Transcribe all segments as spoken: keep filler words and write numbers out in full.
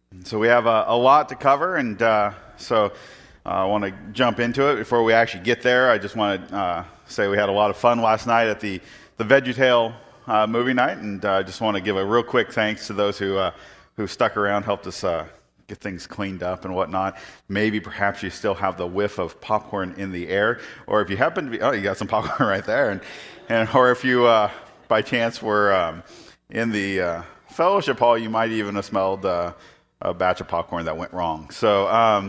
So we have a, a lot to cover, and uh, so uh, I want to jump into it. Before we actually get there, I just want to uh, say we had a lot of fun last night at the, the VeggieTale uh, movie night, and I uh, just want to give a real quick thanks to those who uh, who stuck around, helped us uh, get things cleaned up and whatnot. Maybe perhaps you still have the whiff of popcorn in the air, or if you happen to be, oh, you got some popcorn right there, and, and or if you uh, by chance were um, in the uh, fellowship hall, you might even have smelled uh, a batch of popcorn that went wrong. So, um,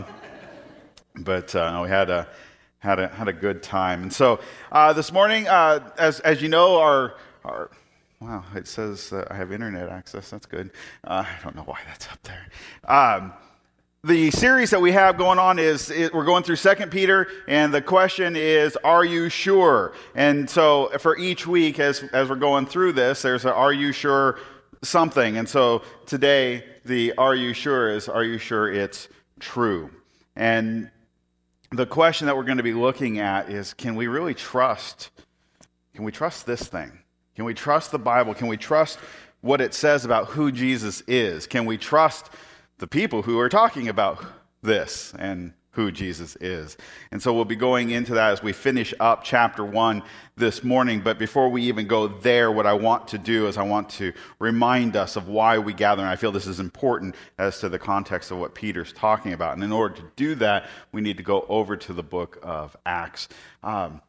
but uh, we had a had a had a good time. And so uh, this morning, uh, as as you know, our our wow, it says uh, I have internet access. That's good. Uh, I don't know why that's up there. Um, the series that we have going on is it, we're going through Second Peter, and the question is, are you sure? And so for each week, as as we're going through this, there's a are you sure something. And so today, the are you sure is, are you sure it's true? And the question that we're going to be looking at is, can we really trust, can we trust this thing? Can we trust the Bible? Can we trust what it says about who Jesus is? Can we trust the people who are talking about this and who Jesus is? And so we'll be going into that as we finish up chapter one this morning. But before we even go there, what I want to do is I want to remind us of why we gather. And I feel this is important as to the context of what Peter's talking about. And in order to do that, we need to go over to the book of Acts. Um,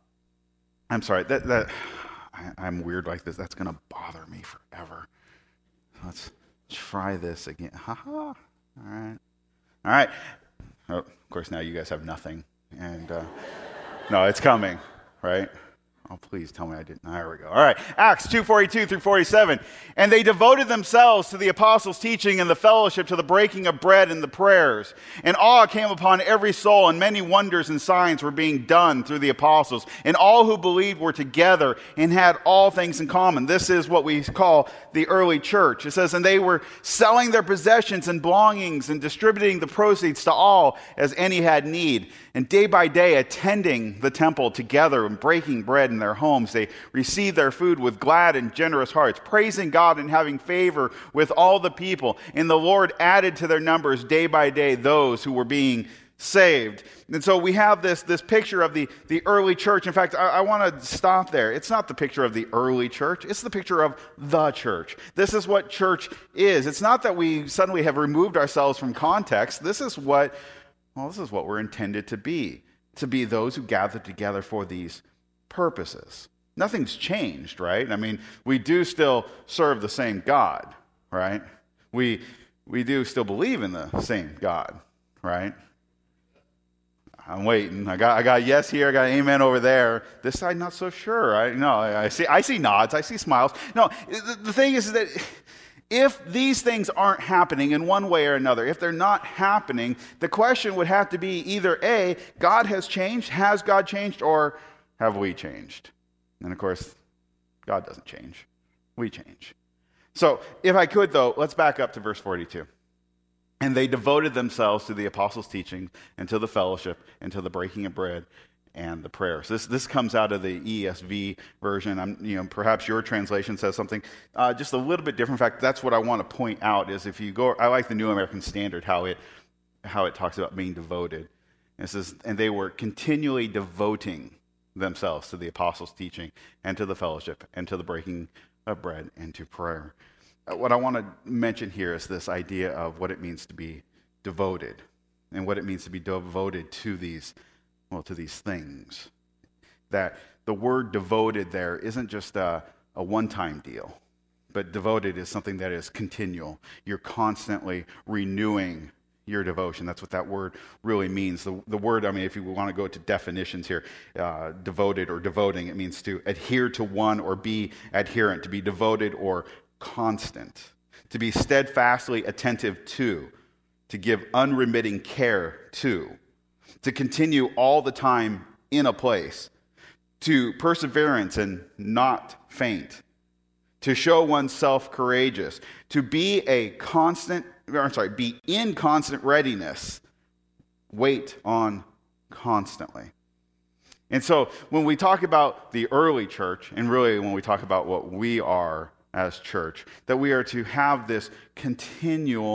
I'm sorry, that, that I, I'm weird like this. That's going to bother me forever. Let's try this again. Ha ha. All right. All right. Oh, of course, now you guys have nothing. And uh, no, it's coming, right? Oh, please tell me I didn't. There we go. All right. Acts two forty-two through forty-seven. And they devoted themselves to the apostles' teaching and the fellowship, to the breaking of bread and the prayers. And awe came upon every soul, and many wonders and signs were being done through the apostles. And all who believed were together and had all things in common. This is what we call the early church. It says, and they were selling their possessions and belongings and distributing the proceeds to all as any had need. And day by day, attending the temple together and breaking bread in their homes, they received their food with glad and generous hearts, praising God and having favor with all the people. And the Lord added to their numbers day by day those who were being saved. And so we have this, this picture of the, the early church. In fact, I, I want to stop there. It's not the picture of the early church. It's the picture of the church. This is what church is. It's not that we suddenly have removed ourselves from context. This is what, well, this is what we're intended to be, to be those who gather together for these purposes. Nothing's changed, right? I mean, we do still serve the same God, right? We we do still believe in the same God, right? I'm waiting. I got I got a yes here. I got an amen over there. This side, not so sure. I no. I, I see. I see nods. I see smiles. No. The, the thing is that if these things aren't happening in one way or another, if they're not happening, the question would have to be either A, God has changed, has God changed, or have we changed? And of course, God doesn't change. We change. So if I could, though, let's back up to verse forty-two. And they devoted themselves to the apostles' teaching and to the fellowship and to the breaking of bread and the prayers. This this comes out of the E S V version. I'm, you know, perhaps your translation says something uh, just a little bit different. In fact, that's what I want to point out. Is if you go, I like the New American Standard how it how it talks about being devoted. And it says, and they were continually devoting themselves to the apostles' teaching and to the fellowship and to the breaking of bread and to prayer. What I want to mention here is this idea of what it means to be devoted and what it means to be devoted to these, well, to these things. That the word devoted there isn't just a, a one-time deal, but devoted is something that is continual. You're constantly renewing your devotion. That's what that word really means. The, the word, I mean, if you want to go to definitions here, uh, devoted or devoting, it means to adhere to one or be adherent, to be devoted or constant, to be steadfastly attentive to, to give unremitting care to, to continue all the time in a place, to perseverance and not faint, to show oneself courageous, to be a constant, or I'm sorry, be in constant readiness, wait on constantly. And so when we talk about the early church, and really when we talk about what we are as church, that we are to have this continual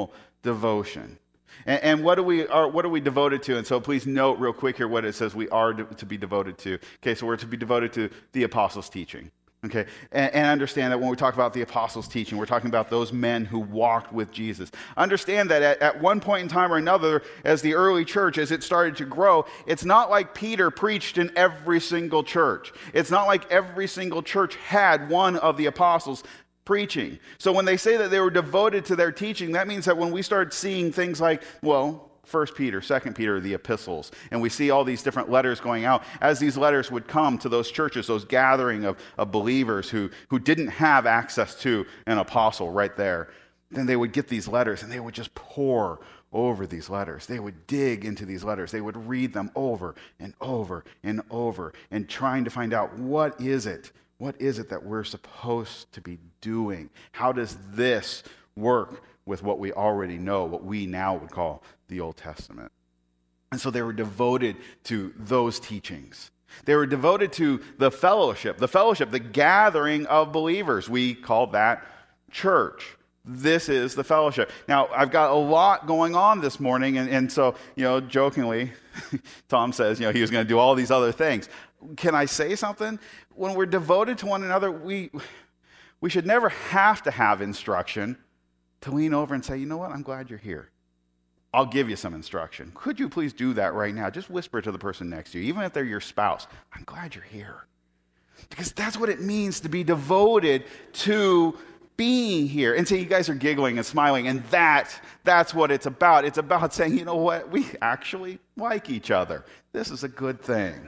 devotion. And, and what, do we, are, what are we devoted to? And so please note real quick here what it says we are to, to be devoted to. Okay, so we're to be devoted to the apostles' teaching. Okay, and, and understand that when we talk about the apostles' teaching, we're talking about those men who walked with Jesus. Understand that at, at one point in time or another, as the early church, as it started to grow, it's not like Peter preached in every single church. It's not like every single church had one of the apostles preaching. So when they say that they were devoted to their teaching, that means that when we start seeing things like, well, First Peter, Second Peter, the epistles, and we see all these different letters going out. As these letters would come to those churches, those gathering of, of believers who, who didn't have access to an apostle right there, then they would get these letters and they would just pour over these letters. They would dig into these letters. They would read them over and over and over and trying to find out, what is it? What is it that we're supposed to be doing? How does this work with what we already know, what we now would call the Old Testament? And so they were devoted to those teachings. They were devoted to the fellowship, the fellowship, the gathering of believers. We call that church. This is the fellowship. Now, I've got a lot going on this morning, and, and so, you know, jokingly, Tom says, you know, he was going to do all these other things. Can I say something? When we're devoted to one another, we we should never have to have instruction to lean over and say, you know what, I'm glad you're here. I'll give you some instruction. Could you please do that right now? Just whisper to the person next to you, even if they're your spouse. I'm glad you're here. Because that's what it means to be devoted to being here. And so you guys are giggling and smiling, and that, that's what it's about. It's about saying, you know what, we actually like each other. This is a good thing.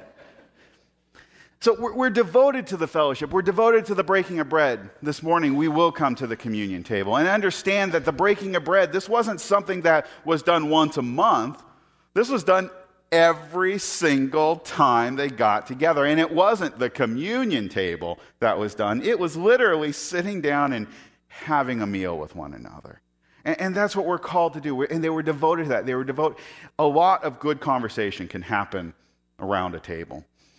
So we're, we're devoted to the fellowship. We're devoted to the breaking of bread. This morning, we will come to the communion table and understand that the breaking of bread, this wasn't something that was done once a month. This was done every single time they got together. And it wasn't the communion table that was done. It was literally sitting down and having a meal with one another. And, and that's what we're called to do. And they were devoted to that. They were devoted. A lot of good conversation can happen around a table.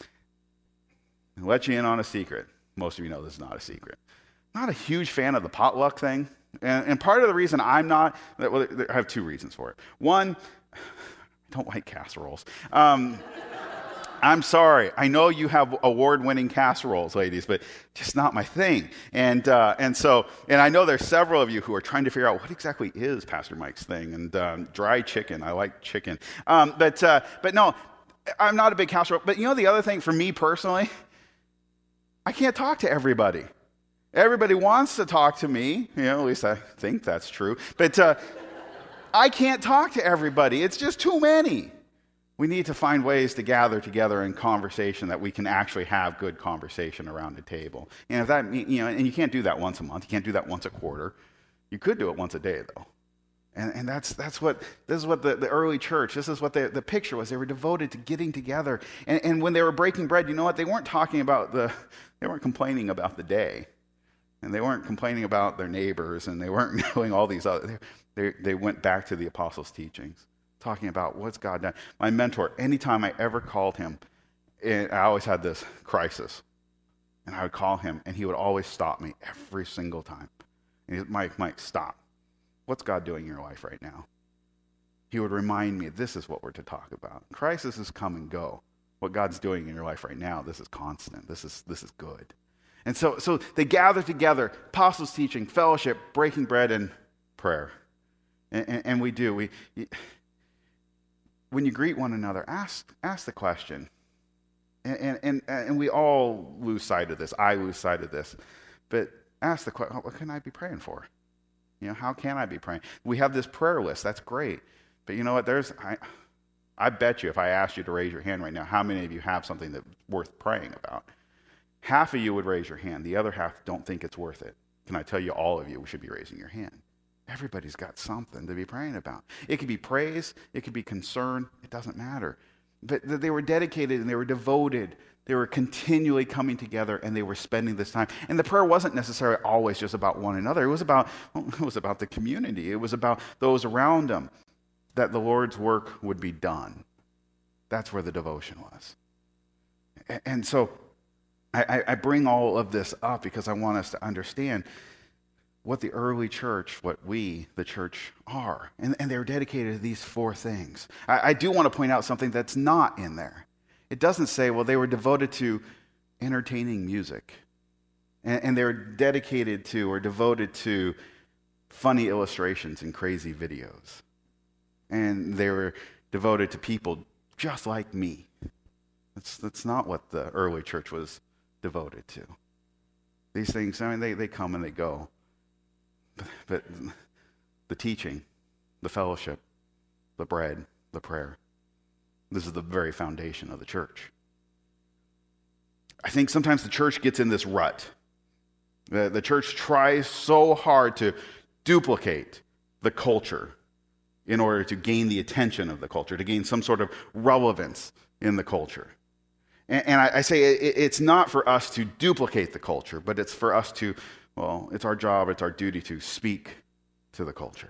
I'll let you in on a secret. Most of you know this is not a secret. I'm not a huge fan of the potluck thing. And, and part of the reason I'm not, well, I have two reasons for it. One, I don't like casseroles. Um, I'm sorry. I know you have award-winning casseroles, ladies, but just not my thing. And uh, and so, and I know there's several of you who are trying to figure out what exactly is Pastor Mike's thing. And um, dry chicken. I like chicken. Um, but uh, but no, I'm not a big casserole. But you know the other thing for me personally, I can't talk to everybody. Everybody wants to talk to me. You know, at least I think that's true. But uh, I can't talk to everybody. It's just too many. We need to find ways to gather together in conversation that we can actually have good conversation around the table. And if that, you know, and you can't do that once a month. You can't do that once a quarter. You could do it once a day, though. And, and that's that's what this is what the, the early church, this is what the, the picture was. They were devoted to getting together. And, and when they were breaking bread, you know what? They weren't talking about the, they weren't complaining about the day. And they weren't complaining about their neighbors, and they weren't doing all these other, they, they went back to the apostles' teachings, talking about what's God done. My mentor, anytime I ever called him, I always had this crisis. And I would call him, and he would always stop me every single time. And he'd, Mike, Mike, stop. What's God doing in your life right now? He would remind me, this is what we're to talk about. Crisis is come and go. What God's doing in your life right now, this is constant. This is this is good. And so, so they gather together, apostles' teaching, fellowship, breaking bread, and prayer. And, and, and we do. We, when you greet one another, ask ask the question. And, and, and, and we all lose sight of this. I lose sight of this. But ask the question, what can I be praying for? You know, how can I be praying? We have this prayer list. That's great. But you know what? There's, I, I bet you if I asked you to raise your hand right now, how many of you have something that's worth praying about? Half of you would raise your hand. The other half don't think it's worth it. Can I tell you, all of you should be raising your hand? Everybody's got something to be praying about. It could be praise. It could be concern. It doesn't matter. But they were dedicated and they were devoted. They were continually coming together and they were spending this time. And the prayer wasn't necessarily always just about one another. It was about, well, it was about the community. It was about those around them, that the Lord's work would be done. That's where the devotion was. And so I, I bring all of this up because I want us to understand what the early church, what we, the church, are. And, and they're dedicated to these four things. I, I do want to point out something that's not in there. It doesn't say, well, they were devoted to entertaining music. And, and they're dedicated to or devoted to funny illustrations and crazy videos. And they were devoted to people just like me. That's, that's not what the early church was devoted to. These things, I mean, they, they come and they go. But, but the teaching, the fellowship, the bread, the prayer, this is the very foundation of the church. I think sometimes the church gets in this rut. The, the church tries so hard to duplicate the culture in order to gain the attention of the culture, to gain some sort of relevance in the culture. And, and I, I say it, it's not for us to duplicate the culture, but it's for us to, well, it's our job, it's our duty to speak to the culture.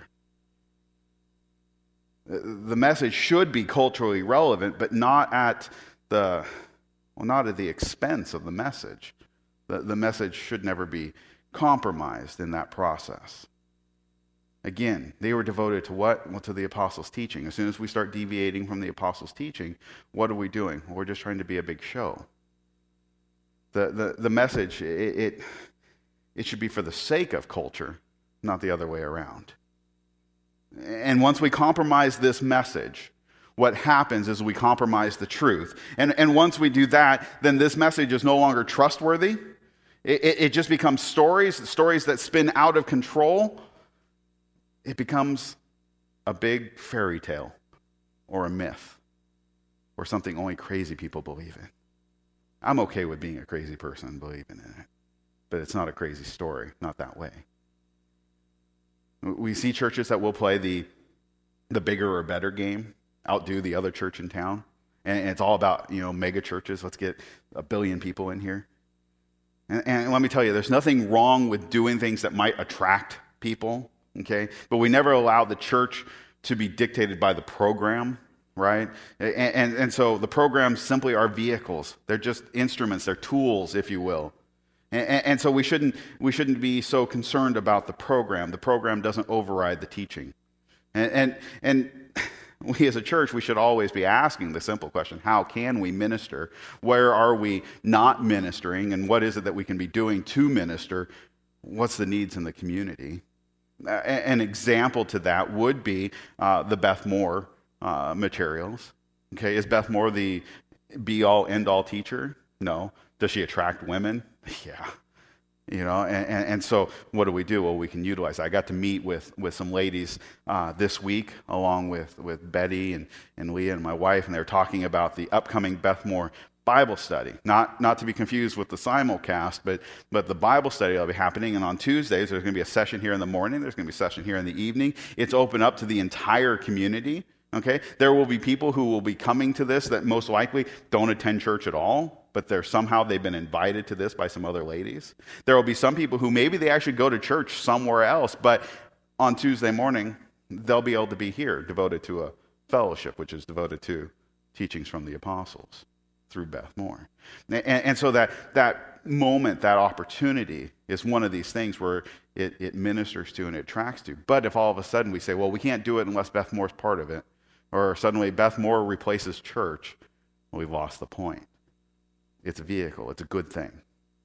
The message should be culturally relevant, but not at the, well, not at the expense of the message. The, the message should never be compromised in that process. Again, they were devoted to what? Well, to the apostles' teaching. As soon as we start deviating from the apostles' teaching, what are we doing? We're just trying to be a big show. The, the, the message, it, it, it should be for the sake of culture, not the other way around. And once we compromise this message, what happens is we compromise the truth. And, and once we do that, then this message is no longer trustworthy. It, it, it just becomes stories, stories that spin out of control. It becomes a big fairy tale or a myth or something only crazy people believe in. I'm okay with being a crazy person and believing in it, but it's not a crazy story, not that way. We see churches that will play the, the bigger or better game, outdo the other church in town, and it's all about, you know, mega churches. Let's get a billion people in here. And, and let me tell you, there's nothing wrong with doing things that might attract people. Okay, but we never allow the church to be dictated by the program, right? And, and, and so the programs simply are vehicles. They're just instruments. They're tools, if you will. And, and so we shouldn't we shouldn't be so concerned about the program. The program doesn't override the teaching. And and, and we as a church, we should always be asking the simple question: how can we minister? Where are we not ministering? And what is it that we can be doing to minister? What's the needs in the community? An example to that would be uh, the Beth Moore uh, materials. Okay, is Beth Moore the be-all, end-all teacher? No. Does she attract women? Yeah. You know, and, and, and so what do we do? Well, we can utilize that. I got to meet with, with some ladies uh, this week, along with, with Betty and, and Leah and my wife, and they were talking about the upcoming Beth Moore Bible study, not not to be confused with the simulcast, but but the Bible study will be happening. And on Tuesdays, there's going to be a session here in the morning. There's going to be a session here in the evening. It's open up to the entire community. Okay, there will be people who will be coming to this that most likely don't attend church at all, but they're somehow they've been invited to this by some other ladies. There will be some people who maybe they actually go to church somewhere else, but on Tuesday morning they'll be able to be here, devoted to a fellowship, which is devoted to teachings from the apostles through Beth Moore. And, and so that that moment, that opportunity is one of these things where it, it ministers to and it attracts to. But if all of a sudden we say, well, we can't do it unless Beth Moore's part of it, or suddenly Beth Moore replaces church, well, we've lost the point. It's a vehicle. It's a good thing.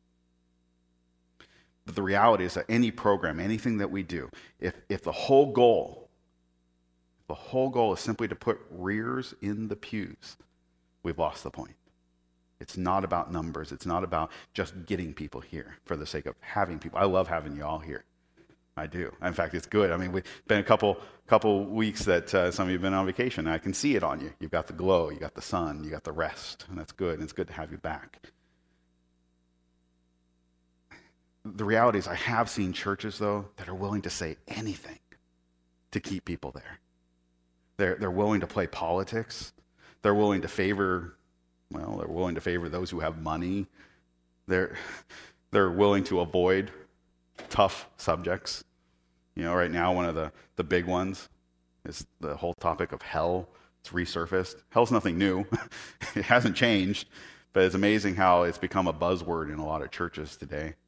But the reality is that any program, anything that we do, if, if the whole goal, the whole goal is simply to put rears in the pews, we've lost the point. It's not about numbers. It's not about just getting people here for the sake of having people. I love having you all here. I do. In fact, it's good. I mean, we've been a couple couple weeks that uh, some of you have been on vacation, and I can see it on you. You've got the glow, you got the sun, you got the rest, and that's good, and it's good to have you back. The reality is I have seen churches, though, that are willing to say anything to keep people there. They're, they're willing to play politics. They're willing to favor... Well, they're willing to favor those who have money. They're, they're willing to avoid tough subjects. You know, right now, one of the, the big ones is the whole topic of hell. It's resurfaced. Hell's nothing new. It hasn't changed, but it's amazing how it's become a buzzword in a lot of churches today.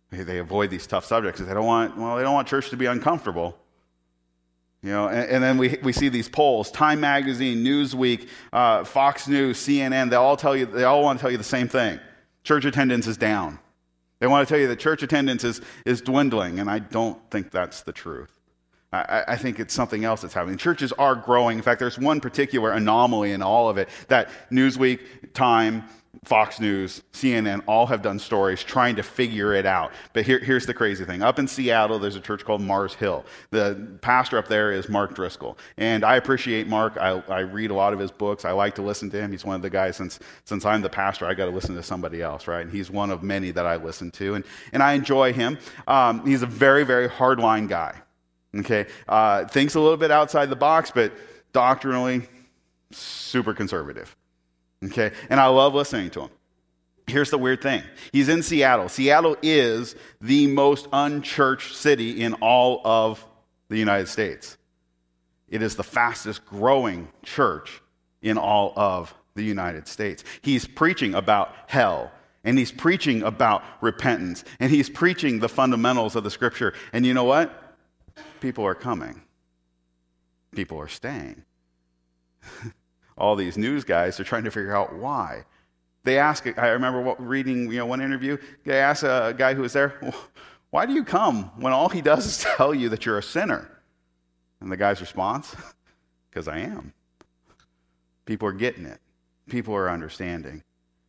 They, they avoid these tough subjects because they don't want, well, they don't want church to be uncomfortable. You know, and, and then we we see these polls, Time Magazine, Newsweek, uh, Fox News, C N N, they all tell you, they all want to tell you the same thing. Church attendance is down. They want to tell you that church attendance is, is dwindling, and I don't think that's the truth. I, I think it's something else that's happening. Churches are growing. In fact, there's one particular anomaly in all of it that Newsweek, Time, Fox News, C N N, all have done stories trying to figure it out. But here, here's the crazy thing. Up in Seattle, there's a church called Mars Hill. The pastor up there is Mark Driscoll. And I appreciate Mark. I, I read a lot of his books. I like to listen to him. He's one of the guys, since since I'm the pastor, I got to listen to somebody else, right? And he's one of many that I listen to. And, and I enjoy him. Um, he's a very, very hardline guy. Okay? Uh, thinks a little bit outside the box, but doctrinally, super conservative. Okay, and I love listening to him. Here's the weird thing. He's in Seattle. Seattle is the most unchurched city in all of the United States. It is the fastest growing church in all of the United States. He's preaching about hell, and he's preaching about repentance, and he's preaching the fundamentals of the Scripture. And you know what? People are coming. People are staying. All these news guys are trying to figure out why. They ask, I remember what, reading you know, one interview, they asked a guy who was there, well, why do you come when all he does is tell you that you're a sinner? And the guy's response, because I am. People are getting it. People are understanding.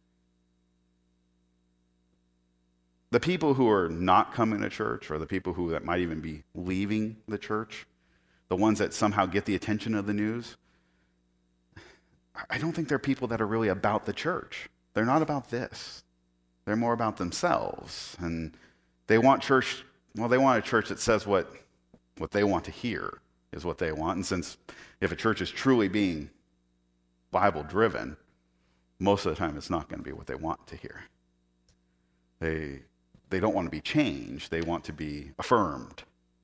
The people who are not coming to church, or the people who that might even be leaving the church, the ones that somehow get the attention of the news, I don't think they're people that are really about the church. They're not about this. They're more about themselves. And they want church, well, they want a church that says what, what they want to hear is what they want. And since if a church is truly being Bible-driven, most of the time it's not going to be what they want to hear. They, they don't want to be changed. They want to be affirmed.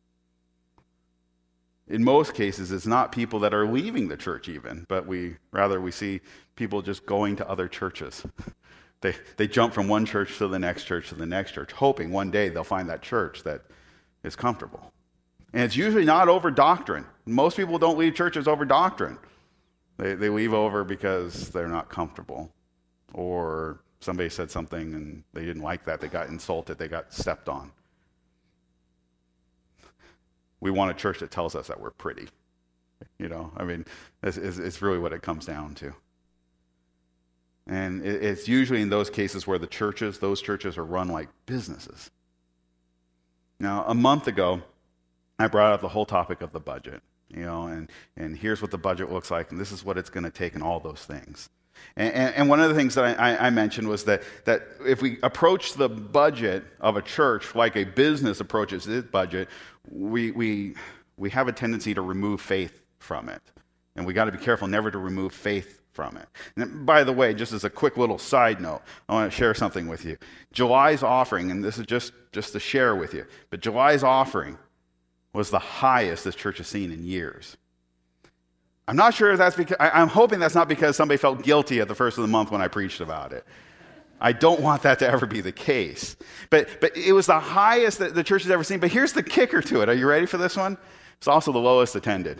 In most cases, it's not people that are leaving the church even, but we rather we see people just going to other churches. They they jump from one church to the next church to the next church, hoping one day they'll find that church that is comfortable. And it's usually not over doctrine. Most people don't leave churches over doctrine. They they leave over because they're not comfortable, or somebody said something and they didn't like that. They got insulted. They got stepped on. We want a church that tells us that we're pretty. You know, I mean, it's, it's really what it comes down to. And it's usually in those cases where the churches, those churches are run like businesses. Now, a month ago, I brought up the whole topic of the budget, you know, and, and here's what the budget looks like, and this is what it's going to take, and all those things. And, and, and one of the things that I, I mentioned was that, that if we approach the budget of a church like a business approaches its budget, we, we, we have a tendency to remove faith from it. And we got to be careful never to remove faith from it. And by the way, just as a quick little side note, I want to share something with you. July's offering, and this is just, just to share with you, but July's offering was the highest this church has seen in years. I'm not sure if that's because, I, I'm hoping that's not because somebody felt guilty at the first of the month when I preached about it. I don't want that to ever be the case. But but it was the highest that the church has ever seen. But here's the kicker to it. Are you ready for this one? It's also the lowest attended.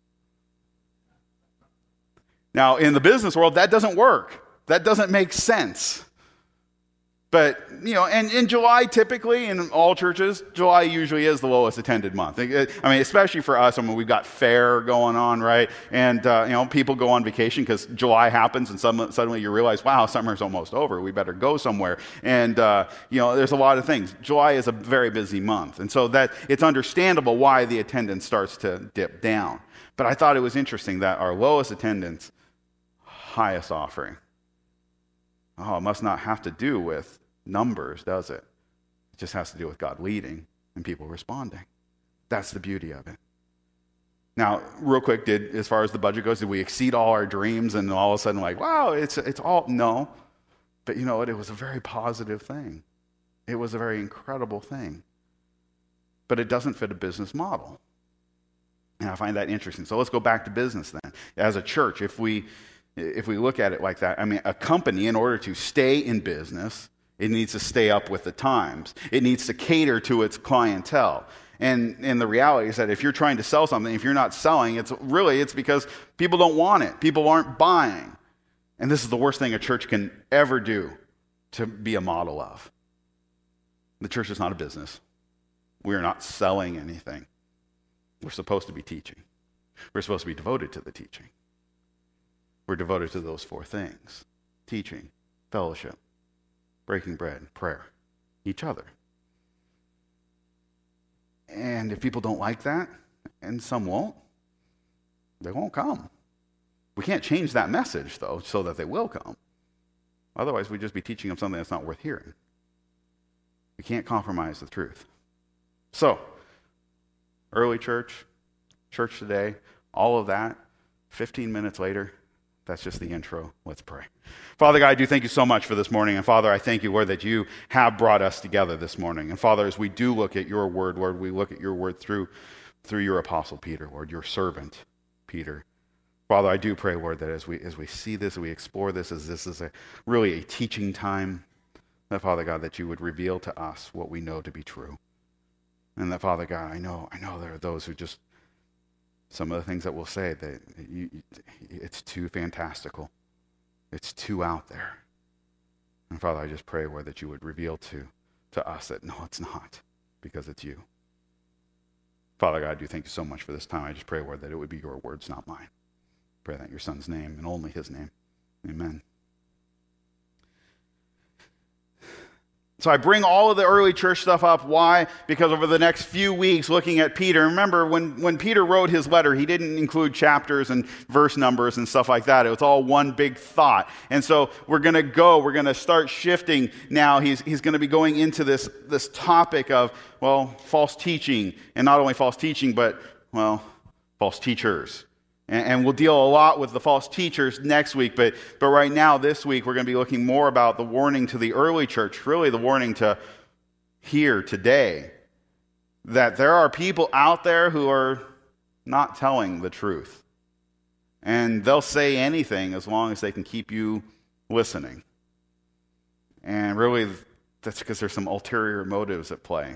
Now, in the business world, that doesn't work. That doesn't make sense. But, you know, and in July, typically, in all churches, July usually is the lowest attended month. I mean, especially for us, I mean, we've got fair going on, right? And, uh, you know, people go on vacation because July happens and some, suddenly you realize, wow, summer's almost over. We better go somewhere. And, uh, you know, there's a lot of things. July is a very busy month. And so that it's understandable why the attendance starts to dip down. But I thought it was interesting that our lowest attendance, highest offering. Oh, it must not have to do with numbers, does it? It just has to do with God leading and people responding. That's the beauty of it. Now, real quick, did as far as the budget goes, did we exceed all our dreams and all of a sudden like, wow, it's it's all, no. But you know what? It was a very positive thing. It was a very incredible thing. But it doesn't fit a business model. And I find that interesting. So let's go back to business then. As a church, if we if we look at it like that, I mean, a company, in order to stay in business, It needs to stay up with the times. It needs to cater to its clientele. And, and the reality is that if you're trying to sell something, if you're not selling, it's really, it's because people don't want it. People aren't buying. And this is the worst thing a church can ever do to be a model of. The church is not a business. We are not selling anything. We're supposed to be teaching. We're supposed to be devoted to the teaching. We're devoted to those four things: teaching, fellowship, breaking bread, prayer, each other. And if people don't like that, and some won't, they won't come. We can't change that message, though, so that they will come. Otherwise, we'd just be teaching them something that's not worth hearing. We can't compromise the truth. So, early church, church today, all of that, fifteen minutes later, that's just the intro. Let's pray. Father God, I do thank you so much for this morning. And Father, I thank you, Lord, that you have brought us together this morning. And Father, as we do look at your word, Lord, we look at your word through, through your apostle Peter, Lord, your servant Peter. Father, I do pray, Lord, that as we as we see this, we explore this, as this is a really a teaching time, that Father God, that you would reveal to us what we know to be true. And that, Father God, I know, I know there are those who just, some of the things that we'll say, that you, it's too fantastical. It's too out there. And Father, I just pray, Lord, that you would reveal to, to us that no, it's not, because it's you. Father God, I do thank you so much for this time. I just pray, Lord, that it would be your words, not mine. Pray that in your Son's name and only his name. Amen. So I bring all of the early church stuff up. Why? Because over the next few weeks, looking at Peter, remember when, when Peter wrote his letter, he didn't include chapters and verse numbers and stuff like that. It was all one big thought. And so we're going to go, we're going to start shifting now. He's, he's going to be going into this, this topic of, well, false teaching. And not only false teaching, but, well, false teachers. And we'll deal a lot with the false teachers next week, but, but right now, this week, we're going to be looking more about the warning to the early church, really the warning to here today, that there are people out there who are not telling the truth. And they'll say anything as long as they can keep you listening. And really, that's because there's some ulterior motives at play.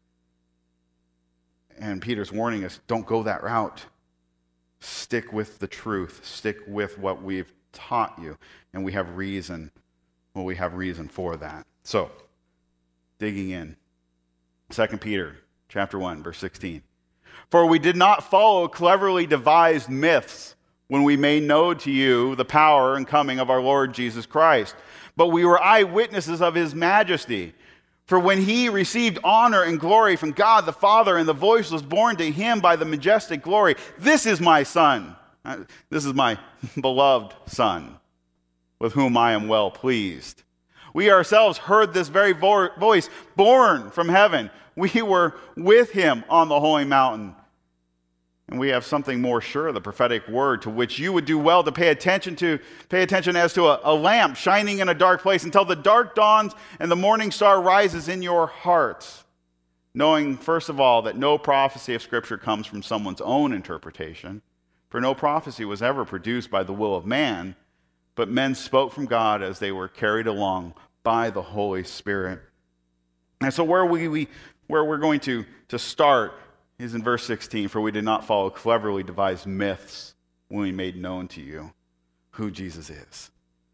And Peter's warning us, don't go that route. Stick with the truth. Stick with what we've taught you. And we have reason. Well, we have reason for that. So, digging in. Second Peter chapter one, verse sixteen. For we did not follow cleverly devised myths when we made known to you the power and coming of our Lord Jesus Christ, but we were eyewitnesses of his majesty. For when he received honor and glory from God the Father, and the voice was borne to him by the majestic glory, this is my Son, this is my beloved Son, with whom I am well pleased. We ourselves heard this very vo- voice born from heaven. We were with him on the holy mountain. And we have something more sure, the prophetic word, to which you would do well to pay attention to, pay attention as to a, a lamp shining in a dark place until the dark dawns and the morning star rises in your hearts. Knowing, first of all, that no prophecy of Scripture comes from someone's own interpretation, for no prophecy was ever produced by the will of man, but men spoke from God as they were carried along by the Holy Spirit. And so where we, we where we're going to, to start is in verse sixteen, for we did not follow cleverly devised myths when we made known to you who Jesus is.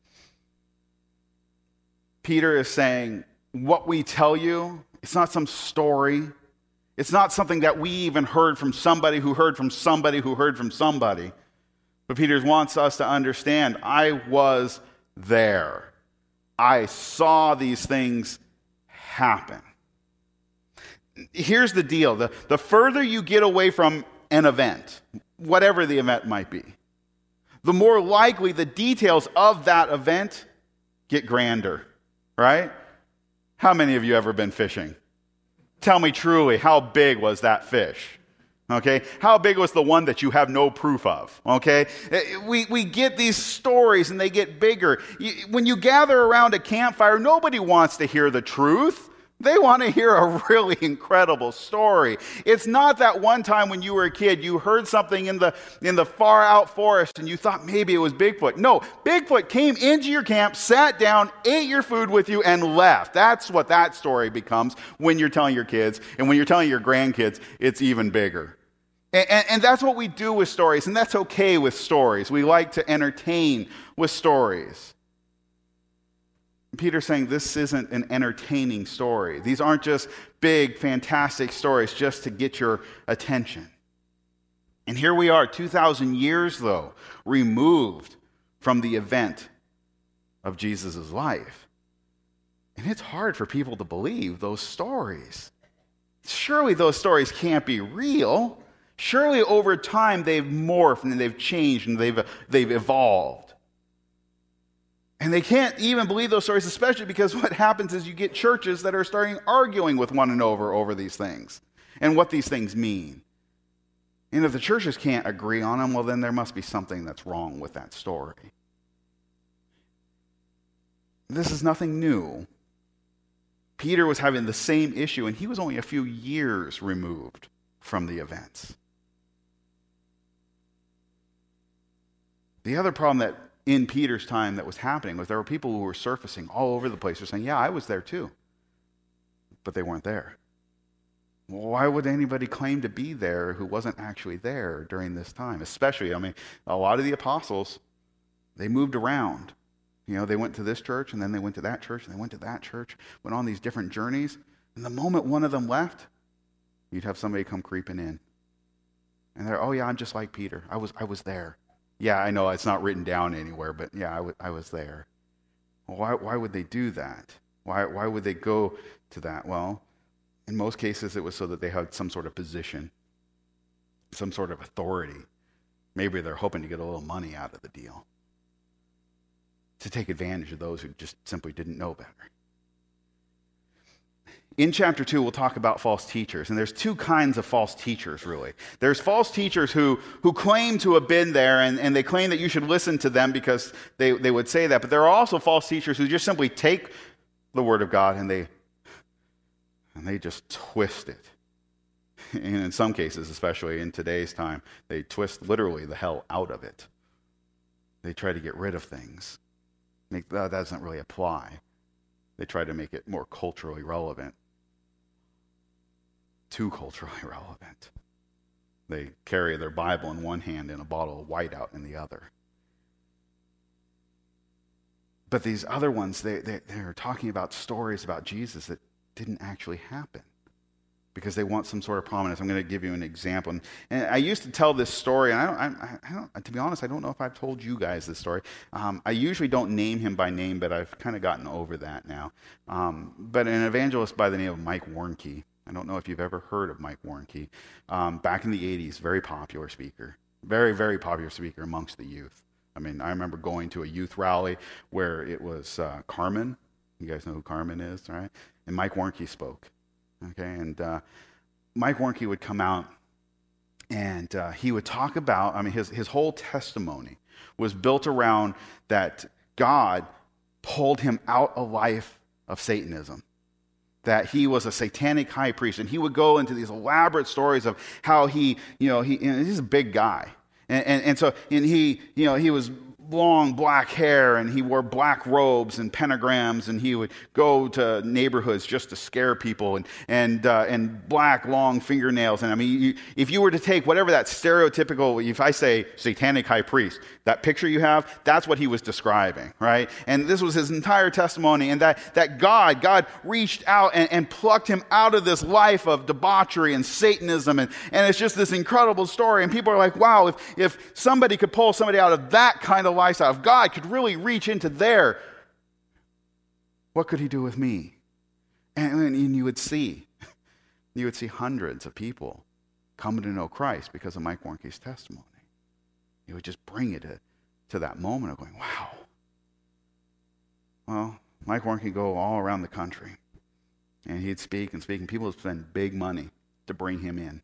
Peter is saying, what we tell you, it's not some story. It's not something that we even heard from somebody who heard from somebody who heard from somebody. But Peter wants us to understand, I was there. I saw these things happen. Here's the deal. The, the further you get away from an event, whatever the event might be, the more likely the details of that event get grander, right? How many of you ever been fishing? Tell me truly, how big was that fish? Okay? How big was the one that you have no proof of? Okay? We, we get these stories and they get bigger. When you gather around a campfire, nobody wants to hear the truth. They want to hear a really incredible story. It's not that one time when you were a kid, you heard something in the, in the far out forest and you thought maybe it was Bigfoot. No, Bigfoot came into your camp, sat down, ate your food with you, and left. That's what that story becomes when you're telling your kids. And when you're telling your grandkids, it's even bigger. And, and, and that's what we do with stories, and that's okay with stories. We like to entertain with stories. Peter's saying this isn't an entertaining story. These aren't just big, fantastic stories just to get your attention. And here we are, two thousand years, though, removed from the event of Jesus' life. And it's hard for people to believe those stories. Surely those stories can't be real. Surely over time they've morphed and they've changed and they've, they've evolved. And they can't even believe those stories, especially because what happens is you get churches that are starting arguing with one another over these things and what these things mean. And if the churches can't agree on them, well, then there must be something that's wrong with that story. This is nothing new. Peter was having the same issue, and he was only a few years removed from the events. The other problem that in Peter's time that was happening was there were people who were surfacing all over the place. They're saying, yeah, I was there too. But they weren't there. Well, why would anybody claim to be there who wasn't actually there during this time? Especially, I mean, a lot of the apostles, they moved around. You know, they went to this church, and then they went to that church, and they went to that church, went on these different journeys. And the moment one of them left, you'd have somebody come creeping in. And they're, oh yeah, I'm just like Peter. I was, I was there. Yeah, I know it's not written down anywhere, but yeah, I, w- I was there. Well, why, why would they do that? Why, why would they go to that? Well, in most cases, it was so that they had some sort of position, some sort of authority. Maybe they're hoping to get a little money out of the deal, to take advantage of those who just simply didn't know better. In chapter two, we'll talk about false teachers. And there's two kinds of false teachers, really. There's false teachers who, who claim to have been there, and, and they claim that you should listen to them because they, they would say that. But there are also false teachers who just simply take the Word of God and they, and they just twist it. And in some cases, especially in today's time, they twist literally the hell out of it. They try to get rid of things. Make, that doesn't really apply. They try to make it more culturally relevant. Too culturally relevant. They carry their Bible in one hand and a bottle of whiteout in the other. But these other ones, they, they, they're talking about stories about Jesus that didn't actually happen because they want some sort of prominence. I'm going to give you an example. And, and I used to tell this story, and I don't, I, I don't, to be honest, I don't know if I've told you guys this story. Um, I usually don't name him by name, but I've kind of gotten over that now. Um, but an evangelist by the name of Mike Warnke. I don't know if you've ever heard of Mike Warnke. Um, back in the eighties, very popular speaker. Very, very popular speaker amongst the youth. I mean, I remember going to a youth rally where it was uh, Carmen. You guys know who Carmen is, right? And Mike Warnke spoke. Okay, and uh, Mike Warnke would come out and uh, he would talk about, I mean, his, his whole testimony was built around that God pulled him out of life of Satanism. That he was a satanic high priest, and he would go into these elaborate stories of how he, you know, he, you know, he's a big guy, and, and and so and he, you know, he was long black hair, and he wore black robes and pentagrams, and he would go to neighborhoods just to scare people, and and uh, and black long fingernails. And I mean, you, if you were to take whatever that stereotypical, if I say satanic high priest, that picture you have, that's what he was describing, right? And this was his entire testimony, and that that God, God reached out and, and plucked him out of this life of debauchery and Satanism, and, and it's just this incredible story. And people are like, wow, if if somebody could pull somebody out of that kind of lifestyle, if God could really reach into there, what could he do with me? And, and you would see, you would see hundreds of people coming to know Christ because of Mike Warnke's testimony. He would just bring it to, to that moment of going, wow. Well, Mike Warnke would go all around the country, and he'd speak and speak, and people would spend big money to bring him in.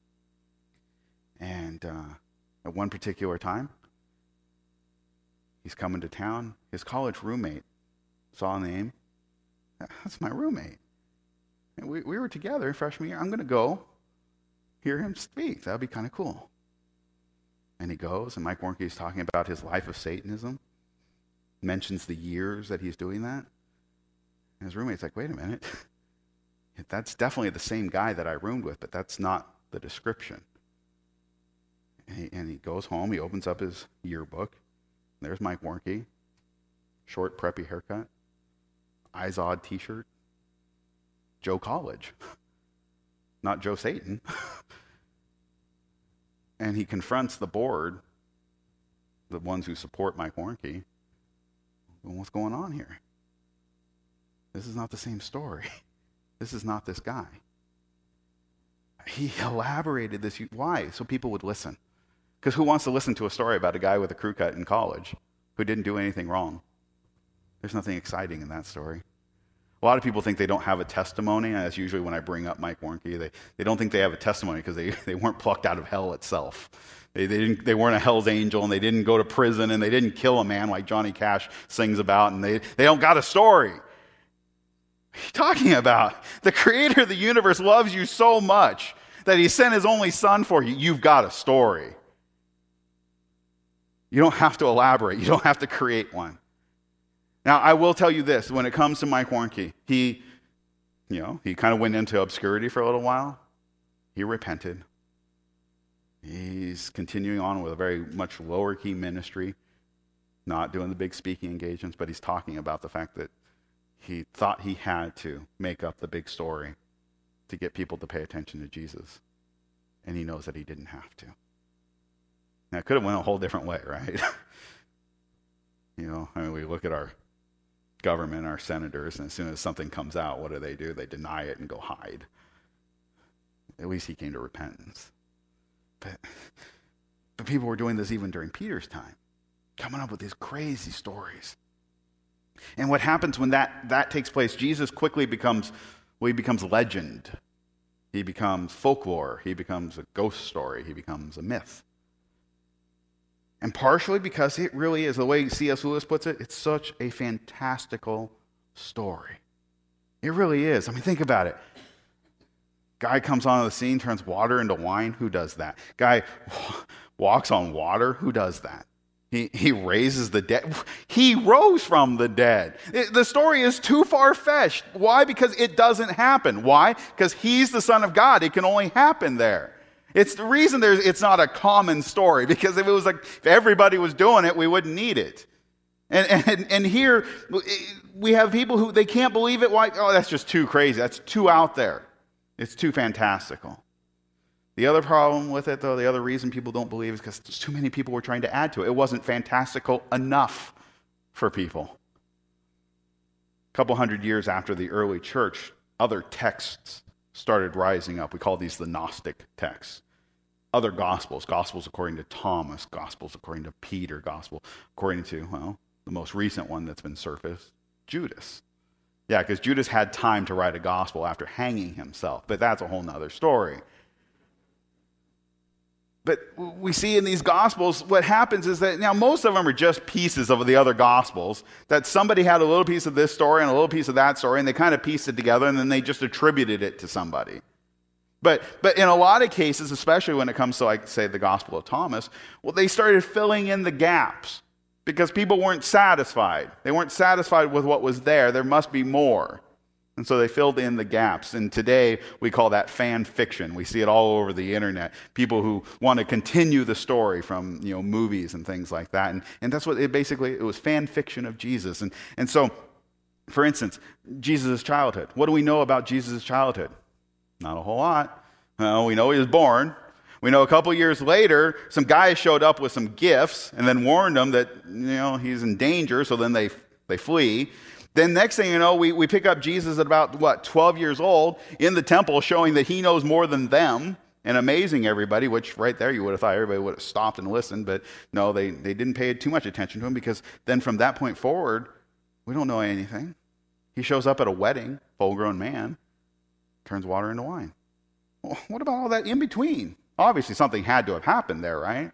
And uh, at one particular time, he's coming to town. His college roommate saw a name. That's my roommate. And we, we were together freshman year. I'm going to go hear him speak. That would be kind of cool. And he goes, and Mike Warnke is talking about his life of Satanism, mentions the years that he's doing that. And his roommate's like, wait a minute. That's definitely the same guy that I roomed with, but that's not the description. And he, and he goes home, he opens up his yearbook. There's Mike Warnke, short, preppy haircut, eyes odd t-shirt, Joe College, not Joe Satan. And he confronts the board, the ones who support Mike Warnke. Well, what's going on here? This is not the same story. This is not this guy. He elaborated this. Why? So people would listen. Because who wants to listen to a story about a guy with a crew cut in college who didn't do anything wrong? There's nothing exciting in that story. A lot of people think they don't have a testimony. That's usually when I bring up Mike Warnke. They, they don't think they have a testimony because they, they weren't plucked out of hell itself. They, they, didn't, they weren't a hell's angel, and they didn't go to prison, and they didn't kill a man like Johnny Cash sings about, and they, they don't got a story. What are you talking about? The creator of the universe loves you so much that he sent his only son for you. You've got a story. You don't have to elaborate. You don't have to create one. Now, I will tell you this. When it comes to Mike Warnke, he, you know, he kind of went into obscurity for a little while. He repented. He's continuing on with a very much lower key ministry, not doing the big speaking engagements, but he's talking about the fact that he thought he had to make up the big story to get people to pay attention to Jesus. And he knows that he didn't have to. Now, it could have went a whole different way, right? You know, I mean, we look at our government, our senators, and as soon as something comes out, what do they do? They deny it and go hide. At least he came to repentance. But, but people were doing this even during Peter's time, coming up with these crazy stories. And what happens when that, that takes place, Jesus quickly becomes, well, he becomes legend. He becomes folklore. He becomes a ghost story. He becomes a myth. And partially because it really is, the way C S Lewis puts it, it's such a fantastical story. It really is. I mean, think about it. Guy comes onto the scene, turns water into wine. Who does that? Guy walks on water. Who does that? He, he raises the dead. He rose from the dead. It, the story is too far-fetched. Why? Because it doesn't happen. Why? Because he's the Son of God. It can only happen there. It's the reason there's, it's not a common story, because if it was like, if everybody was doing it, we wouldn't need it. And, and, and here, we have people who, they can't believe it. Why? Oh, that's just too crazy. That's too out there. It's too fantastical. The other problem with it, though, the other reason people don't believe is because there's too many people were trying to add to it. It wasn't fantastical enough for people. A couple hundred years after the early church, other texts started rising up. We call these the Gnostic texts. Other gospels, gospels according to Thomas, gospels according to Peter, gospel according to, well, the most recent one that's been surfaced, Judas. Yeah, because Judas had time to write a gospel after hanging himself, but that's a whole nother story. But we see in these gospels, what happens is that, now most of them are just pieces of the other gospels, that somebody had a little piece of this story and a little piece of that story, and they kind of pieced it together, and then they just attributed it to somebody. But but in a lot of cases, especially when it comes to, like, say, the Gospel of Thomas, well, they started filling in the gaps because people weren't satisfied. They weren't satisfied with what was there. There must be more. And so they filled in the gaps. And today, we call that fan fiction. We see it all over the internet. People who want to continue the story from, you know, movies and things like that. And, and that's what it basically, it was fan fiction of Jesus. And, and so, for instance, Jesus' childhood. What do we know about Jesus' childhood? Not a whole lot. Well, we know he was born. We know a couple years later, some guys showed up with some gifts and then warned them that, you know, he's in danger, so then they they flee. Then next thing you know, we, we pick up Jesus at about, what, twelve years old in the temple, showing that he knows more than them and amazing everybody, which right there you would have thought everybody would have stopped and listened, but no, they, they didn't pay too much attention to him, because then from that point forward, we don't know anything. He shows up at a wedding, full-grown man, turns water into wine. Well, what about all that in between? Obviously something had to have happened there, right?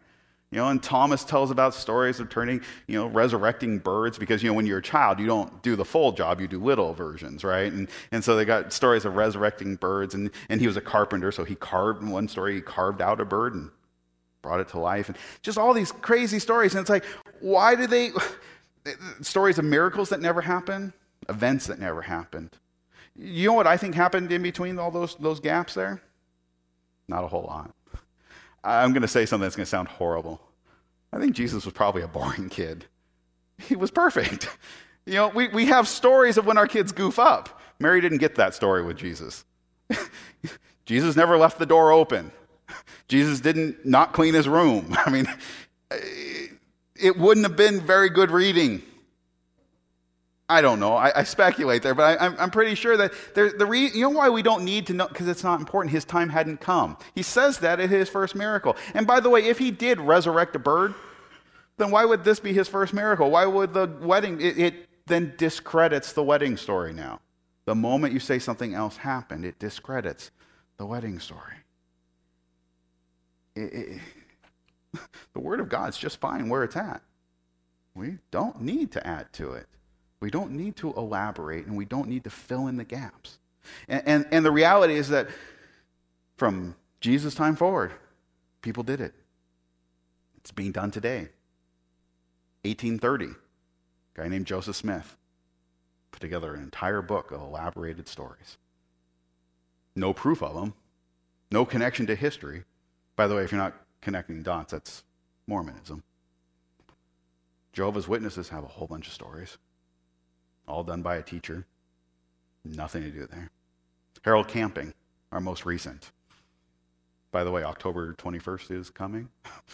You know, and Thomas tells about stories of turning, you know, resurrecting birds because, you know, when you're a child, you don't do the full job, you do little versions, right? And and so they got stories of resurrecting birds, and, and he was a carpenter, so he carved, in one story, he carved out a bird and brought it to life. And just all these crazy stories. And it's like, why do they, stories of miracles that never happened, events that never happened. You know what I think happened in between all those, those gaps there? Not a whole lot. I'm going to say something that's going to sound horrible. I think Jesus was probably a boring kid. He was perfect. You know, we, we have stories of when our kids goof up. Mary didn't get that story with Jesus. Jesus never left the door open. Jesus didn't not clean his room. I mean, it wouldn't have been very good reading. I don't know. I, I speculate there, but I, I'm, I'm pretty sure that there, the re, you know why we don't need to know? Because it's not important. His time hadn't come. He says that at his first miracle. And by the way, if he did resurrect a bird, then why would this be his first miracle? Why would the wedding, it, it then discredits the wedding story now. The moment you say something else happened, it discredits the wedding story. It, it, the Word of God's just fine where it's at. We don't need to add to it. We don't need to elaborate, and we don't need to fill in the gaps. And, and, and the reality is that from Jesus' time forward, people did it. It's being done today. eighteen thirty, a guy named Joseph Smith put together an entire book of elaborated stories. No proof of them, no connection to history. By the way, if you're not connecting dots, that's Mormonism. Jehovah's Witnesses have a whole bunch of stories, all done by a teacher. Nothing to do there. Harold Camping, our most recent. By the way, October twenty-first is coming.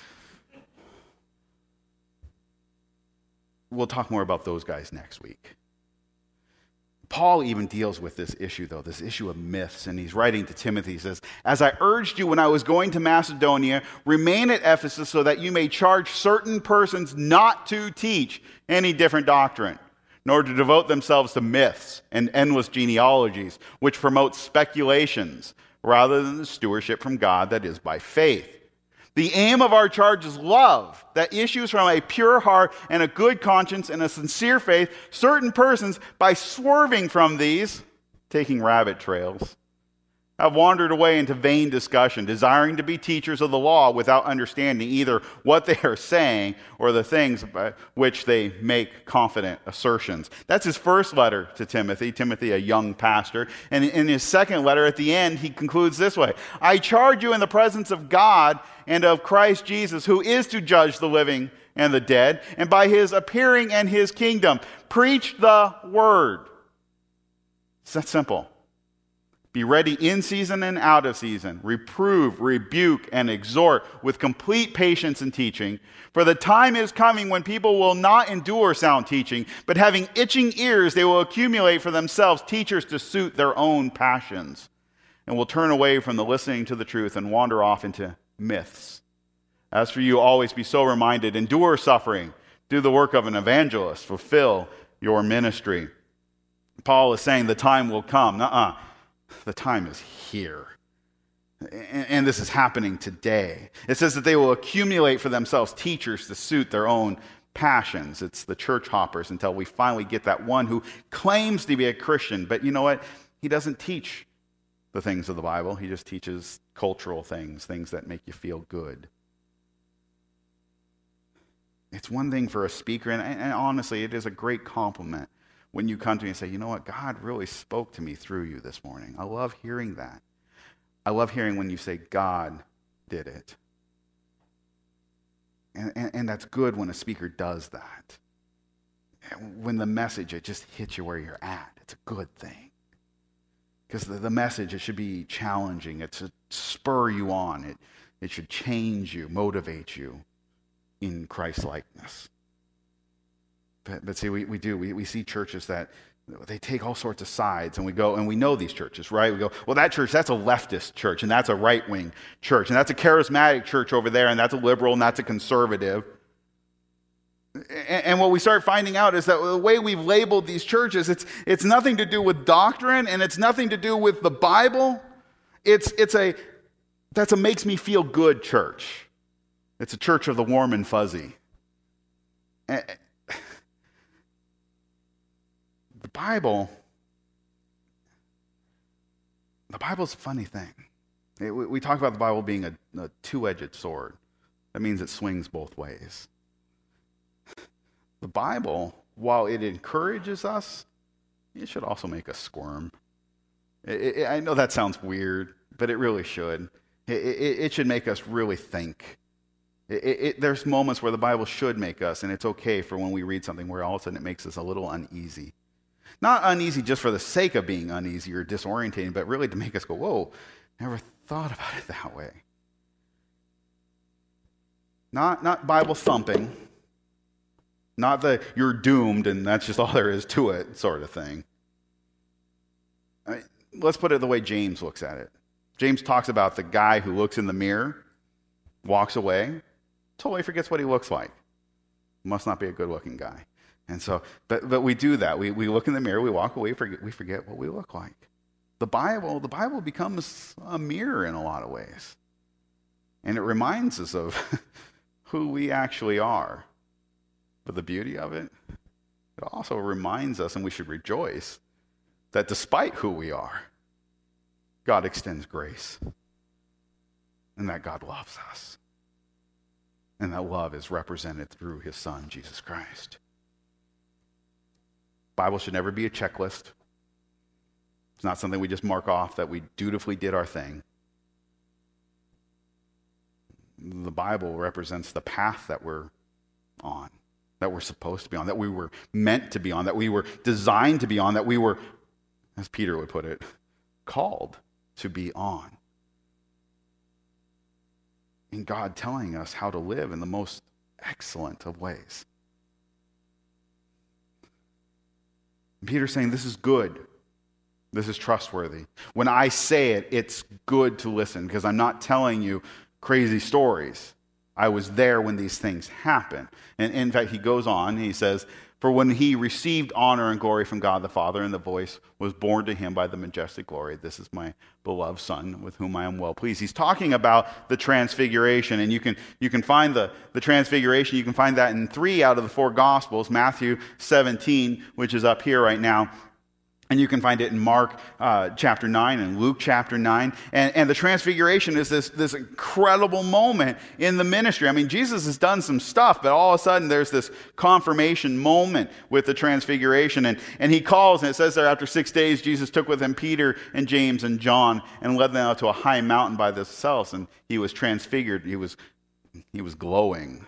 We'll talk more about those guys next week. Paul even deals with this issue, though, this issue of myths, and he's writing to Timothy. He says, "As I urged you when I was going to Macedonia, remain at Ephesus so that you may charge certain persons not to teach any different doctrine, nor to devote themselves to myths and endless genealogies, which promote speculations rather than the stewardship from God that is by faith. The aim of our charge is love that issues from a pure heart and a good conscience and a sincere faith. Certain persons, by swerving from these, taking rabbit trails, have wandered away into vain discussion, desiring to be teachers of the law without understanding either what they are saying or the things by which they make confident assertions." That's his first letter to Timothy, Timothy, a young pastor. And in his second letter, at the end, he concludes this way: "I charge you in the presence of God and of Christ Jesus, who is to judge the living and the dead, and by his appearing and his kingdom, preach the word." It's that simple. Be ready in season and out of season. Reprove, rebuke, and exhort with complete patience and teaching. For the time is coming when people will not endure sound teaching, but having itching ears, they will accumulate for themselves teachers to suit their own passions, and will turn away from the listening to the truth and wander off into myths. As for you, always be so reminded. Endure suffering. Do the work of an evangelist. Fulfill your ministry. Paul is saying the time will come. Nuh-uh. The time is here. And this is happening today. It says that they will accumulate for themselves teachers to suit their own passions. It's the church hoppers until we finally get that one who claims to be a Christian. But you know what? He doesn't teach the things of the Bible. He just teaches cultural things, things that make you feel good. It's one thing for a speaker, and, and honestly, it is a great compliment when you come to me and say, "You know what? God really spoke to me through you this morning." I love hearing that. I love hearing when you say, "God did it." And, and, and that's good when a speaker does that. When the message, it just hits you where you're at. It's a good thing. Because the, the message, it should be challenging. It should spur you on. It, it should change you, motivate you in Christ-likeness. But, but see, we, we do. We, we see churches that they take all sorts of sides, and we go, and we know these churches, right? We go, well, that church, that's a leftist church, and that's a right-wing church, and that's a charismatic church over there, and that's a liberal, and that's a conservative. And, and what we start finding out is that the way we've labeled these churches, it's, it's nothing to do with doctrine, and it's nothing to do with the Bible. It's, it's a, that's a makes me feel good church. It's a church of the warm and fuzzy. And the Bible, the Bible's a funny thing. It, we, we talk about the Bible being a, a two-edged sword. That means it swings both ways. The Bible, while it encourages us, it should also make us squirm. It, it, I know that sounds weird, but it really should. It, it, it should make us really think. It, it, there's moments where the Bible should make us, and it's okay for when we read something where all of a sudden it makes us a little uneasy. Not uneasy just for the sake of being uneasy or disorientating, but really to make us go, whoa, never thought about it that way. Not, not Bible thumping. Not the you're doomed and that's just all there is to it sort of thing. I mean, let's put it the way James looks at it. James talks about the guy who looks in the mirror, walks away, totally forgets what he looks like. Must not be a good-looking guy. And so, but, but we do that. We, we look in the mirror, we walk away, forget, we forget what we look like. The Bible, the Bible becomes a mirror in a lot of ways. And it reminds us of who we actually are. But the beauty of it, it also reminds us, and we should rejoice, that despite who we are, God extends grace. And that God loves us. And that love is represented through his Son, Jesus Christ. Bible should never be a checklist. It's not something we just mark off that we dutifully did our thing. The Bible represents the path that we're on, that we're supposed to be on, that we were meant to be on, that we were designed to be on, that we were, as Peter would put it, called to be on. And God telling us how to live in the most excellent of ways. And Peter's saying this is good. This is trustworthy. When I say it, it's good to listen because I'm not telling you crazy stories. I was there when these things happened. And in fact, he goes on, he says, for when he received honor and glory from God the Father, and the voice was borne to him by the majestic glory, this is my beloved Son, with whom I am well pleased. He's talking about the transfiguration, and you can you can find the, the transfiguration, you can find that in three out of the four Gospels, Matthew seventeen, which is up here right now, and you can find it in Mark uh, chapter nine and Luke chapter nine. And, and the transfiguration is this, this incredible moment in the ministry. I mean, Jesus has done some stuff, but all of a sudden there's this confirmation moment with the transfiguration. And, and he calls, and it says there, after six days, Jesus took with him Peter and James and John and led them out to a high mountain by themselves. And he was transfigured. He was, he was glowing.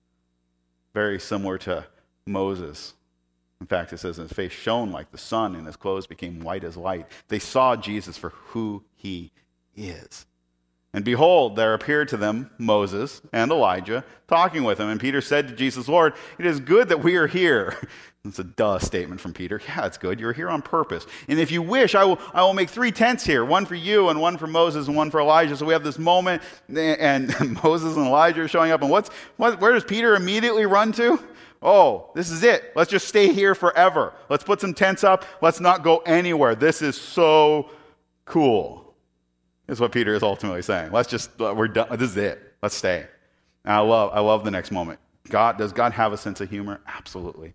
Very similar to Moses. In fact, it says his face shone like the sun and his clothes became white as light. They saw Jesus for who he is. And behold, there appeared to them Moses and Elijah talking with him. And Peter said to Jesus, Lord, it is good that we are here. It's a duh statement from Peter. Yeah, it's good. You're here on purpose. And if you wish, I will, I will make three tents here, one for you and one for Moses and one for Elijah. So we have this moment, and Moses and Elijah are showing up. And what's what, where does Peter immediately run to? Oh, this is it. Let's just stay here forever. Let's put some tents up. Let's not go anywhere. This is so cool, is what Peter is ultimately saying. Let's just, we're done. This is it. Let's stay. And I love, I love the next moment. God, does God have a sense of humor? Absolutely.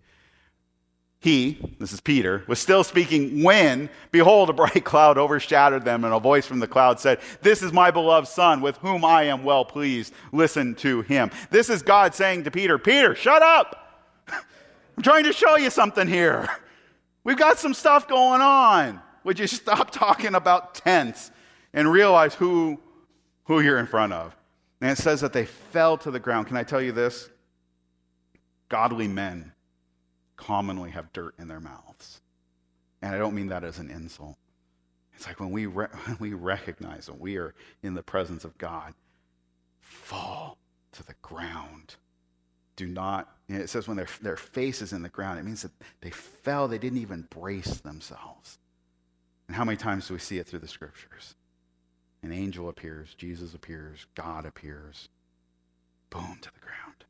He, this is Peter, was still speaking when, behold, a bright cloud overshadowed them, and a voice from the cloud said, this is my beloved Son, with whom I am well pleased. Listen to him. This is God saying to Peter, Peter, shut up. I'm trying to show you something here. We've got some stuff going on. Would you stop talking about tents and realize who, who you're in front of? And it says that they fell to the ground. Can I tell you this? Godly men commonly have dirt in their mouths. And I don't mean that as an insult. It's like when we, re- when we recognize that we are in the presence of God, fall to the ground. Do not, and it says when their, their face is in the ground, it means that they fell, they didn't even brace themselves. And how many times do we see it through the scriptures? An angel appears, Jesus appears, God appears, boom, to the ground.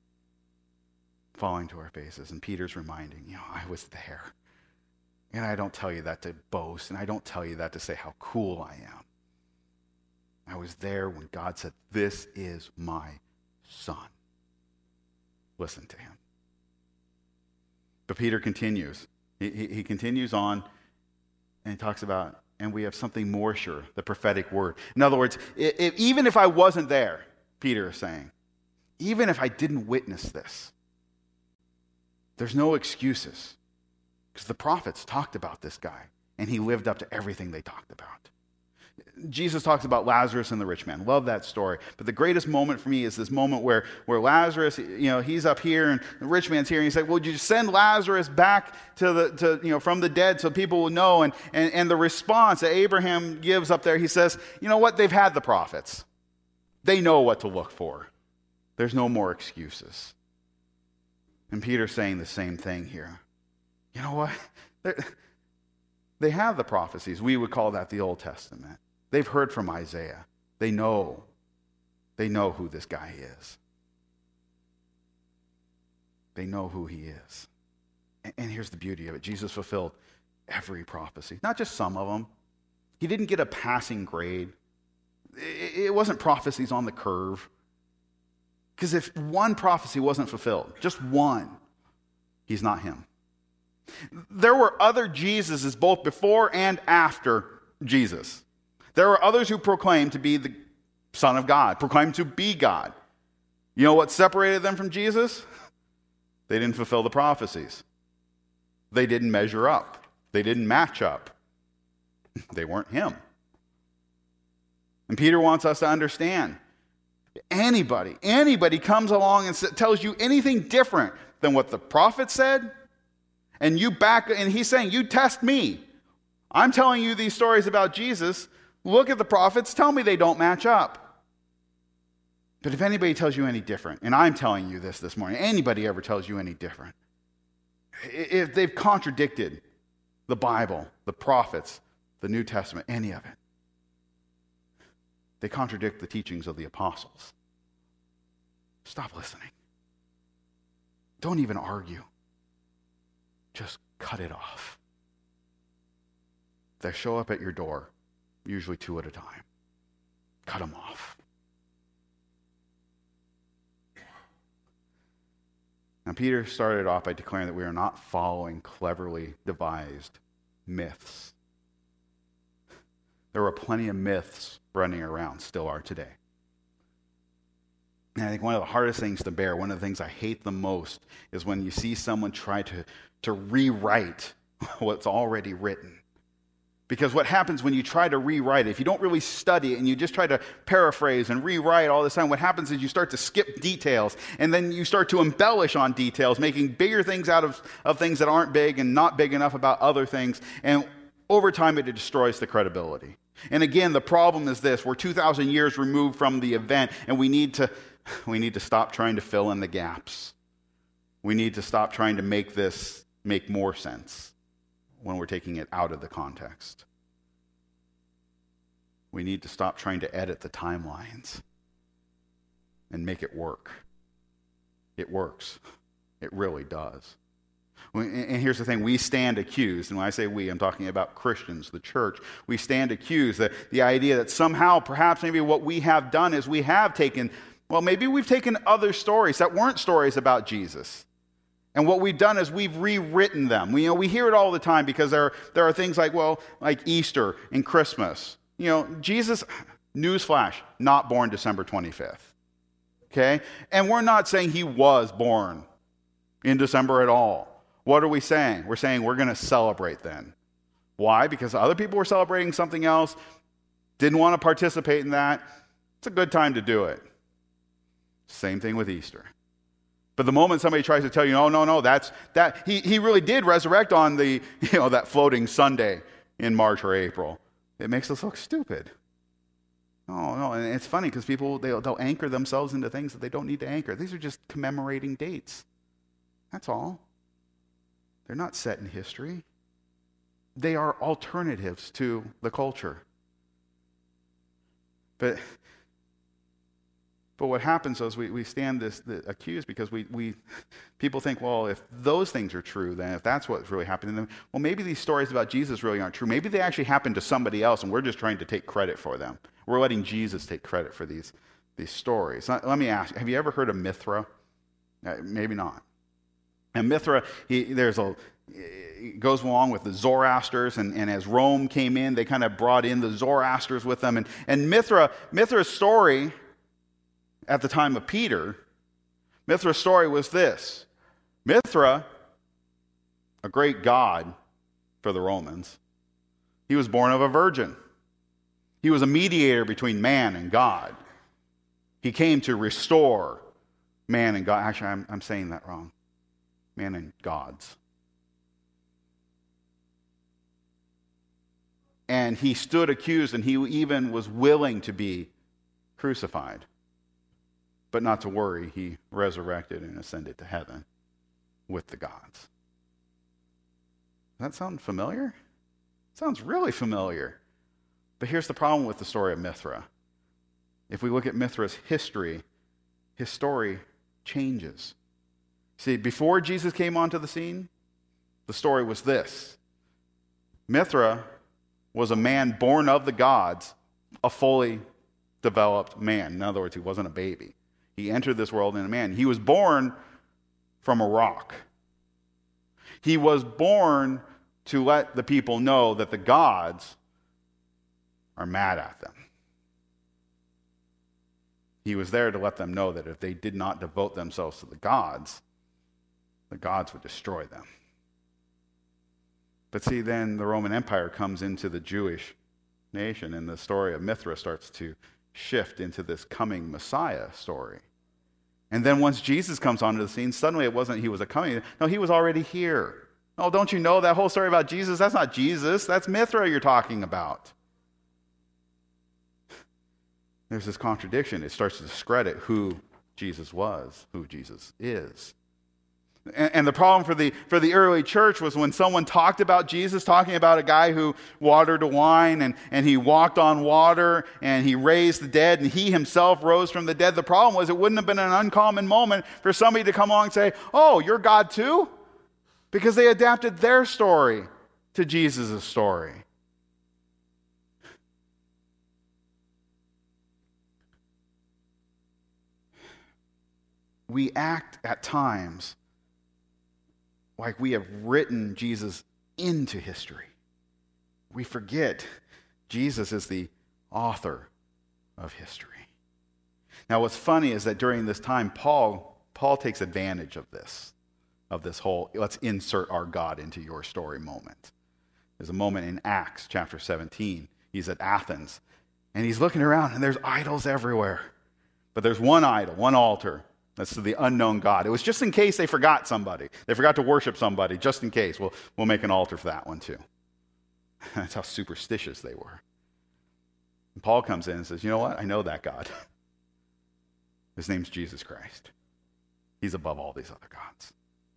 Falling to our faces. And Peter's reminding, you know, I was there. And I don't tell you that to boast, and I don't tell you that to say how cool I am. I was there when God said, this is my son. Listen to him. But Peter continues. He, he, he continues on, and he talks about, and we have something more sure, the prophetic word. In other words, if, even if I wasn't there, Peter is saying, even if I didn't witness this, there's no excuses. Because the prophets talked about this guy, and he lived up to everything they talked about. Jesus talks about Lazarus and the rich man. Love that story. But the greatest moment for me is this moment where, where Lazarus, you know, he's up here and the rich man's here. And he's like, well, would you send Lazarus back to the, to, you know, from the dead so people will know? And, and, and the response that Abraham gives up there, he says, you know what? They've had the prophets. They know what to look for. There's no more excuses. And Peter's saying the same thing here. You know what? They're, they have the prophecies. We would call that the Old Testament. They've heard from Isaiah. They know. They know who this guy is. They know who he is. And, and here's the beauty of it. Jesus fulfilled every prophecy, not just some of them. He didn't get a passing grade. It, it wasn't prophecies on the curve. Because if one prophecy wasn't fulfilled, just one, he's not him. There were other Jesuses both before and after Jesus. There were others who proclaimed to be the Son of God, proclaimed to be God. You know what separated them from Jesus? They didn't fulfill the prophecies. They didn't measure up. They didn't match up. They weren't him. And Peter wants us to understand, anybody, anybody comes along and tells you anything different than what the prophet said, and you back, and he's saying, you test me. I'm telling you these stories about Jesus. Look at the prophets. Tell me they don't match up. But if anybody tells you any different, and I'm telling you this this morning, anybody ever tells you any different, if they've contradicted the Bible, the prophets, the New Testament, any of it, they contradict the teachings of the apostles. Stop listening. Don't even argue. Just cut it off. They show up at your door, usually two at a time. Cut them off. Now, Peter started off by declaring that we are not following cleverly devised myths. There were plenty of myths running around, still are today. And I think one of the hardest things to bear, one of the things I hate the most, is when you see someone try to, to rewrite what's already written. Because what happens when you try to rewrite it, if you don't really study it and you just try to paraphrase and rewrite all the time, what happens is you start to skip details, and then you start to embellish on details, making bigger things out of, of things that aren't big and not big enough about other things. And over time, it destroys the credibility. And again, the problem is this: we're two thousand years removed from the event, and we need to we need to stop trying to fill in the gaps. We need to stop trying to make this make more sense when we're taking it out of the context. We need to stop trying to edit the timelines and make it work. It works. It really does. And here's the thing, we stand accused, and when I say we, I'm talking about Christians, the church. We stand accused that the idea that somehow, perhaps maybe what we have done is we have taken, well, maybe we've taken other stories that weren't stories about Jesus. And what we've done is we've rewritten them. We, you know, we hear it all the time because there, there are things like, well, like Easter and Christmas. You know, Jesus, newsflash, not born December twenty-fifth. Okay? And we're not saying he was born in December at all. What are we saying? We're saying we're going to celebrate then. Why? Because other people were celebrating something else, didn't want to participate in that. It's a good time to do it. Same thing with Easter. But the moment somebody tries to tell you, oh, no, no, that's that he, he really did resurrect on the, you know, that floating Sunday in March or April, it makes us look stupid. Oh, no, and it's funny because people, they'll, they'll anchor themselves into things that they don't need to anchor. These are just commemorating dates. That's all. They're not set in history. They are alternatives to the culture. But but what happens is we, we stand this the, accused because we, we people think, well, if those things are true, then if that's what's really happening, then, well, maybe these stories about Jesus really aren't true. Maybe they actually happened to somebody else, and we're just trying to take credit for them. We're letting Jesus take credit for these these stories. Let, let me ask, have you ever heard of Mithra? Uh, maybe not. And Mithra, he, there's a, it goes along with the Zoroasters, and, and as Rome came in, they kind of brought in the Zoroasters with them. And, and Mithra, Mithra's story at the time of Peter, Mithra's story was this. Mithra, a great god for the Romans, he was born of a virgin. He was a mediator between man and God. He came to restore man and God. Actually, I'm, I'm saying that wrong. Man and gods. And he stood accused, and he even was willing to be crucified. But not to worry, he resurrected and ascended to heaven with the gods. Does that sound familiar? Sounds really familiar. But here's the problem with the story of Mithra. If we look at Mithra's history, his story changes. See, before Jesus came onto the scene, the story was this. Mithra was a man born of the gods, a fully developed man. In other words, he wasn't a baby. He entered this world in a man. He was born from a rock. He was born to let the people know that the gods are mad at them. He was there to let them know that if they did not devote themselves to the gods, the gods would destroy them. But see, then the Roman Empire comes into the Jewish nation, and the story of Mithra starts to shift into this coming Messiah story. And then once Jesus comes onto the scene, suddenly it wasn't he was a coming. No, he was already here. Oh, don't you know that whole story about Jesus? That's not Jesus. That's Mithra you're talking about. There's this contradiction. It starts to discredit who Jesus was, who Jesus is. And, and the problem for the, for the early church was when someone talked about Jesus, talking about a guy who watered wine and, and he walked on water and he raised the dead and he himself rose from the dead. The problem was it wouldn't have been an uncommon moment for somebody to come along and say, oh, you're God too? Because they adapted their story to Jesus' story. We act at times like we have written Jesus into history. We forget Jesus is the author of history. Now, what's funny is that during this time, Paul, Paul takes advantage of this, of this whole, let's insert our God into your story moment. There's a moment in Acts chapter seventeen. He's at Athens, and he's looking around, and there's idols everywhere. But there's one idol, one altar. That's to the unknown God. It was just in case they forgot somebody. They forgot to worship somebody, just in case. We'll, we'll make an altar for that one too. That's how superstitious they were. And Paul comes in and says, you know what? I know that God. His name's Jesus Christ. He's above all these other gods.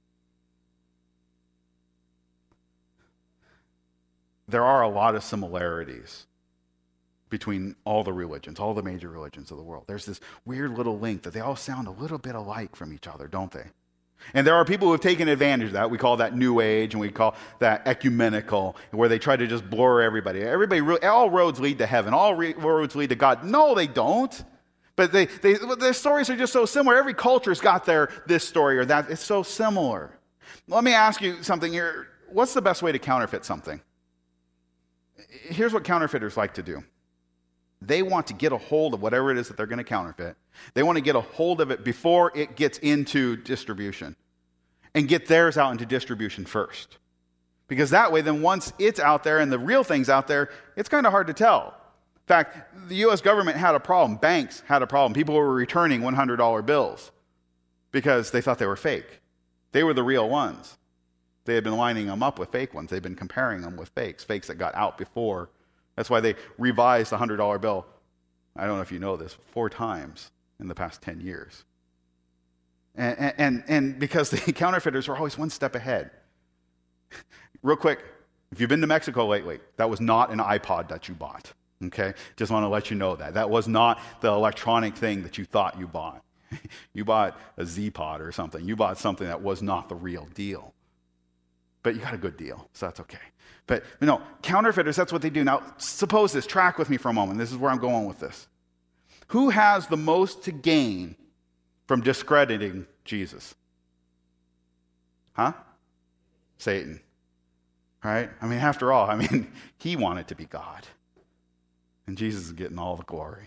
There are a lot of similarities between all the religions, all the major religions of the world. There's this weird little link that they all sound a little bit alike from each other, don't they? And there are people who have taken advantage of that. We call that New Age, and we call that ecumenical, where they try to just blur everybody. Everybody, all roads lead to heaven. All re- roads lead to God. No, they don't. But they, they, their stories are just so similar. Every culture's got their this story or that. It's so similar. Let me ask you something here. What's the best way to counterfeit something? Here's what counterfeiters like to do. They want to get a hold of whatever it is that they're going to counterfeit. They want to get a hold of it before it gets into distribution and get theirs out into distribution first. Because that way, then once it's out there and the real thing's out there, it's kind of hard to tell. In fact, the U S government had a problem. Banks had a problem. People were returning one hundred dollar bills because they thought they were fake. They were the real ones. They had been lining them up with fake ones. They'd been comparing them with fakes, fakes that got out before. That's why they revised the one hundred dollar bill, I don't know if you know this, four times in the past ten years. And, and, and because the counterfeiters were always one step ahead. Real quick, if you've been to Mexico lately, that was not an iPod that you bought, okay? Just want to let you know that. That was not the electronic thing that you thought you bought. You bought a Z-Pod or something. You bought something that was not the real deal. But you got a good deal, so that's okay. But you know, counterfeiters, that's what they do. Now, suppose this, track with me for a moment. This is where I'm going with this. Who has the most to gain from discrediting Jesus? Huh? Satan. Right? I mean, after all, I mean, he wanted to be God. And Jesus is getting all the glory.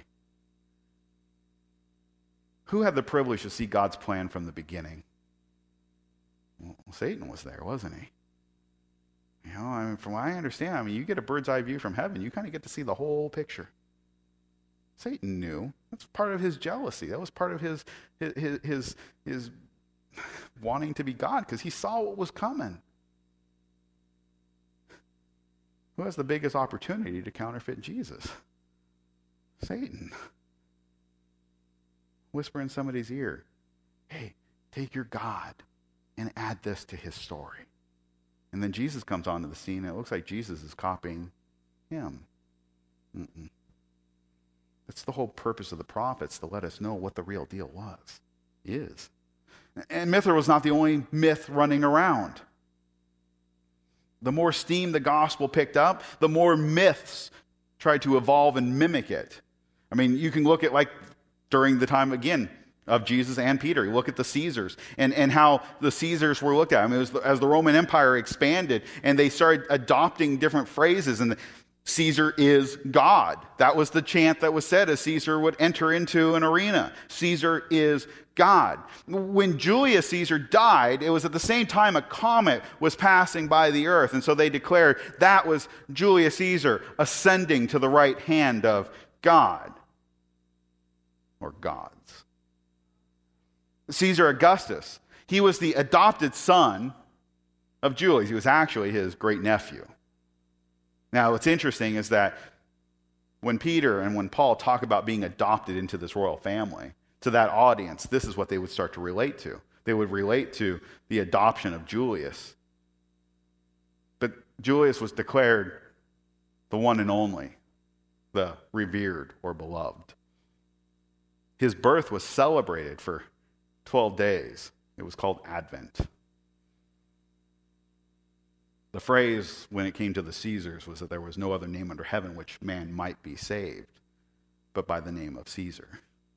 Who had the privilege to see God's plan from the beginning? Well, Satan was there, wasn't he? You know, I mean, from what I understand, I mean, you get a bird's eye view from heaven, you kind of get to see the whole picture. Satan knew. That's part of his jealousy. That was part of his his his, his wanting to be God, because he saw what was coming. Who has the biggest opportunity to counterfeit Jesus? Satan. Whisper in somebody's ear, hey, take your God and add this to his story. And then Jesus comes onto the scene, and it looks like Jesus is copying him. Mm-mm. That's the whole purpose of the prophets, to let us know what the real deal was, is. And Mithra was not the only myth running around. The more steam the gospel picked up, the more myths tried to evolve and mimic it. I mean, you can look at, like, during the time, again, of Jesus and Peter. You look at the Caesars and, and how the Caesars were looked at. I mean, it was the, as the Roman Empire expanded and they started adopting different phrases, and the, Caesar is God. That was the chant that was said as Caesar would enter into an arena. Caesar is God. When Julius Caesar died, it was at the same time a comet was passing by the earth, and so they declared that was Julius Caesar ascending to the right hand of God, or gods. Caesar Augustus, he was the adopted son of Julius. He was actually his great-nephew. Now, what's interesting is that when Peter and when Paul talk about being adopted into this royal family, to that audience, this is what they would start to relate to. They would relate to the adoption of Julius. But Julius was declared the one and only, the revered or beloved. His birth was celebrated for twelve days. It was called Advent. The phrase when it came to the Caesars was that there was no other name under heaven which man might be saved, but by the name of Caesar.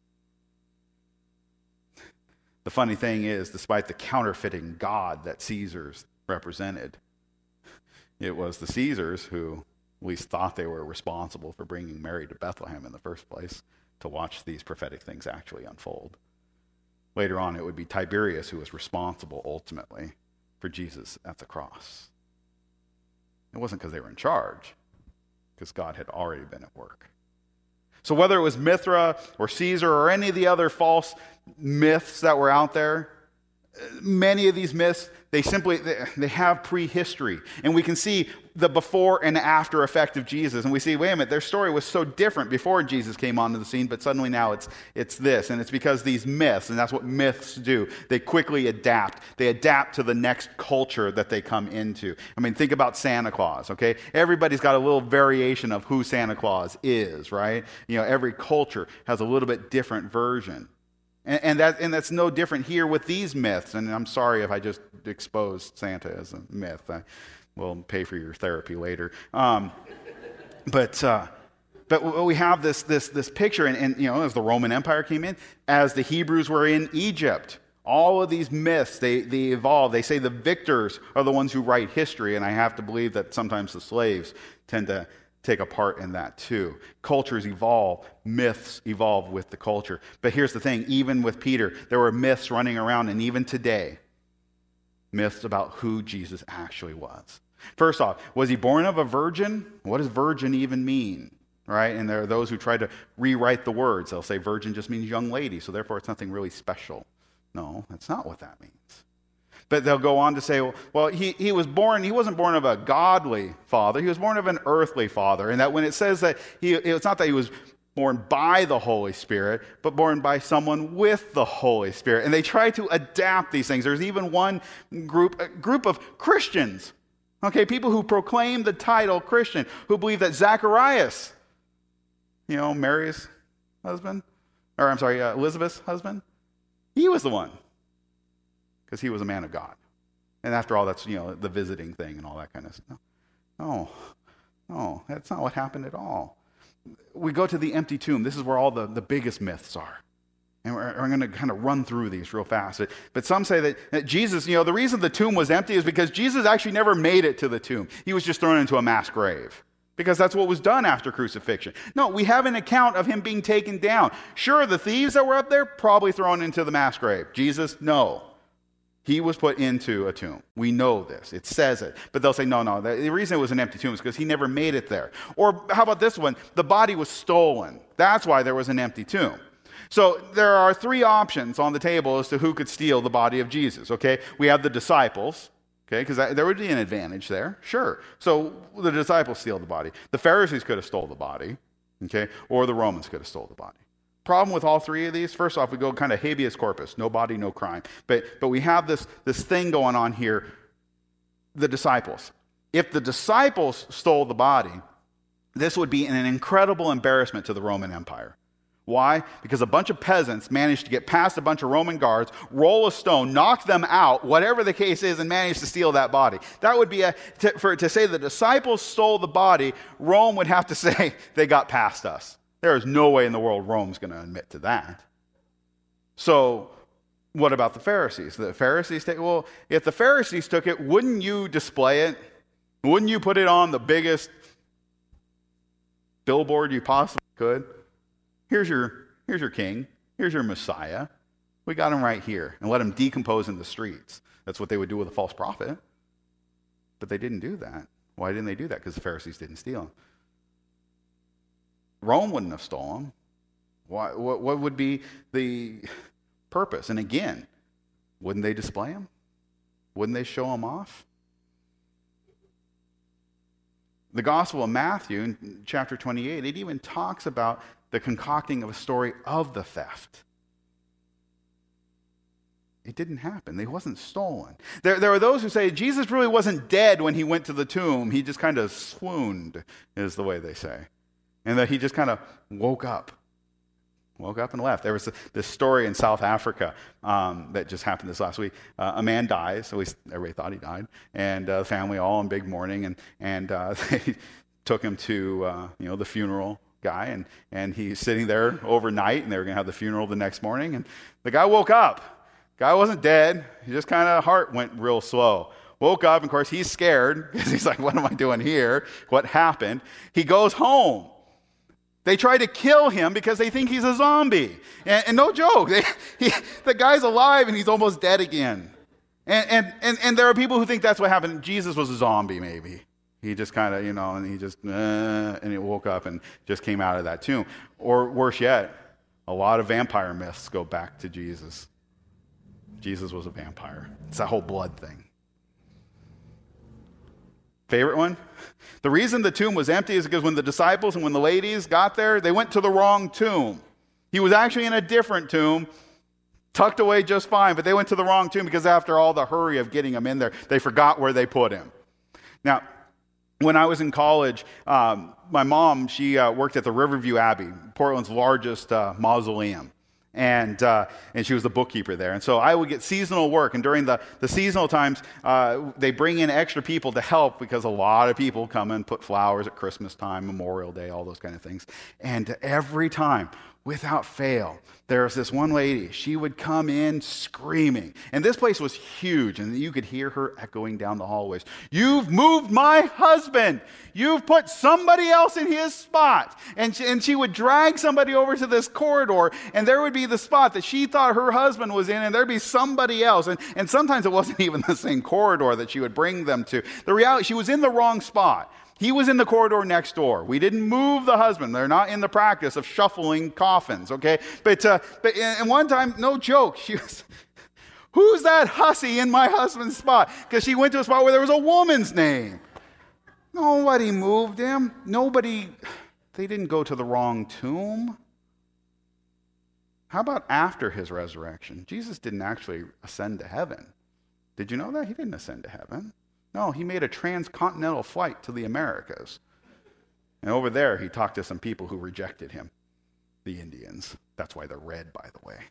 The funny thing is, despite the counterfeiting God that Caesars represented, it was the Caesars who at least thought they were responsible for bringing Mary to Bethlehem in the first place to watch these prophetic things actually unfold. Later on, it would be Tiberius who was responsible ultimately for Jesus at the cross. It wasn't because they were in charge, because God had already been at work. So whether it was Mithra or Caesar or any of the other false myths that were out there, many of these myths, they simply, they have prehistory. And we can see the before and after effect of Jesus. And we see, wait a minute, their story was so different before Jesus came onto the scene, but suddenly now it's it's this. And it's because these myths, and that's what myths do, they quickly adapt. They adapt to the next culture that they come into. I mean, think about Santa Claus, okay? Everybody's got a little variation of who Santa Claus is, right? You know, every culture has a little bit different version. And, and, that, and that's no different here with these myths. And I'm sorry if I just exposed Santa as a myth. I will pay for your therapy later. Um, but uh, but we have this this this picture, and, and you know, as the Roman Empire came in, as the Hebrews were in Egypt, all of these myths, they, they evolve. They say the victors are the ones who write history, and I have to believe that sometimes the slaves tend to take a part in that too. Cultures evolve, myths evolve with the culture. But here's the thing, even with Peter, there were myths running around, and even today, myths about who Jesus actually was. First off, was he born of a virgin? What does virgin even mean? Right? And there are those who try to rewrite the words. They'll say virgin just means young lady, so therefore it's nothing really special. No, that's not what that means. But they'll go on to say, well, he, he was born, he wasn't born of a godly father, he was born of an earthly father. And that when it says that, he, it's not that he was born by the Holy Spirit, but born by someone with the Holy Spirit. And they try to adapt these things. There's even one group, a group of Christians, okay, people who proclaim the title Christian, who believe that Zacharias, you know, Mary's husband, or I'm sorry, uh, Elizabeth's husband, he was the one. Because he was a man of God. And after all, that's, you know, the visiting thing and all that kind of stuff. No, no, that's not what happened at all. we go to the empty tomb. This is where all the, the biggest myths are. And we're, we're going to kind of run through these real fast. But, but some say that, that Jesus, you know, the reason the tomb was empty is because Jesus actually never made it to the tomb. He was just thrown into a mass grave. Because that's what was done after crucifixion. No, we have an account of him being taken down. Sure, the thieves that were up there, probably thrown into the mass grave. Jesus, no. He was put into a tomb. We know this. It says it. But they'll say, no, no. The reason it was an empty tomb is because he never made it there. Or how about this one? The body was stolen. That's why there was an empty tomb. So there are three options on the table as to who could steal the body of Jesus, okay? We have the disciples. Okay, because there would be an advantage there, sure. So the disciples steal the body. The Pharisees could have stole the body, okay, or the Romans could have stole the body. Problem with all three of these, first off, we go kind of habeas corpus, no body, no crime. But but we have this, this thing going on here, the disciples. If the disciples stole the body, this would be an incredible embarrassment to the Roman Empire. Why? Because a bunch of peasants managed to get past a bunch of Roman guards, roll a stone, knock them out, whatever the case is, and manage to steal that body. That would be a, to, for to say the disciples stole the body, Rome would have to say they got past us. There is no way in the world Rome's going to admit to that. So what about the Pharisees? The Pharisees take, well, if the Pharisees took it, wouldn't you display it? Wouldn't you put it on the biggest billboard you possibly could? Here's your, here's your king. Here's your Messiah. We got him right here. And let him decompose in the streets. That's what they would do with a false prophet. But they didn't do that. Why didn't they do that? Because the Pharisees didn't steal him. Rome wouldn't have stolen him. Why, what, what would be the purpose? And again, wouldn't they display him? Wouldn't they show him off? The Gospel of Matthew, in chapter twenty-eight, it even talks about the concocting of a story of the theft. It didn't happen. He wasn't stolen. There, there are those who say Jesus really wasn't dead when he went to the tomb. He just kind of swooned, is the way they say. And that he just kind of woke up. Woke up and left. There was a, this story in South Africa um, that just happened this last week. Uh, a man dies, at least everybody thought he died, and uh, the family all in big mourning, and, and uh, they took him to uh, you know the funeral guy, and, and he's sitting there overnight, and they were going to have the funeral the next morning, and the guy woke up. Guy wasn't dead. He just kind of, heart went real slow. Woke up, and of course, he's scared, because he's like, what am I doing here? What happened? He goes home. They try to kill him because they think he's a zombie. And, and no joke, they, he, the guy's alive, and he's almost dead again. And, and, and, and there are people who think that's what happened. Jesus was a zombie, maybe. He just kind of, you know, and he just, uh, and he woke up and just came out of that tomb. Or worse yet, a lot of vampire myths go back to Jesus. Jesus was a vampire. It's that whole blood thing. Favorite one? The reason the tomb was empty is because when the disciples and when the ladies got there, they went to the wrong tomb. He was actually in a different tomb, tucked away just fine, but they went to the wrong tomb because after all the hurry of getting him in there, they forgot where they put him. Now, when I was in college, um, my mom, she uh, worked at the Riverview Abbey, Portland's largest uh, mausoleum. And uh, and she was the bookkeeper there. And so I would get seasonal work. And during the, the seasonal times, uh, they bring in extra people to help because a lot of people come and put flowers at Christmas time, Memorial Day, all those kind of things. And every time, without fail, there was this one lady. She would come in screaming. And this place was huge. And you could hear her echoing down the hallways. You've moved my husband. You've put somebody else in his spot. And she, and she would drag somebody over to this corridor. And there would be the spot that she thought her husband was in. And there'd be somebody else. And, and sometimes it wasn't even the same corridor that she would bring them to. The reality, she was in the wrong spot. He was in the corridor next door. We didn't move the husband. They're not in the practice of shuffling coffins, okay? But, uh, but and one time, no joke, she was, who's that hussy in my husband's spot? Because she went to a spot where there was a woman's name. Nobody moved him. Nobody, they didn't go to the wrong tomb. How about after his resurrection? Jesus didn't actually ascend to heaven. Did you know that? He didn't ascend to heaven. No, he made a transcontinental flight to the Americas. And over there, he talked to some people who rejected him, the Indians. That's why they're red, by the way.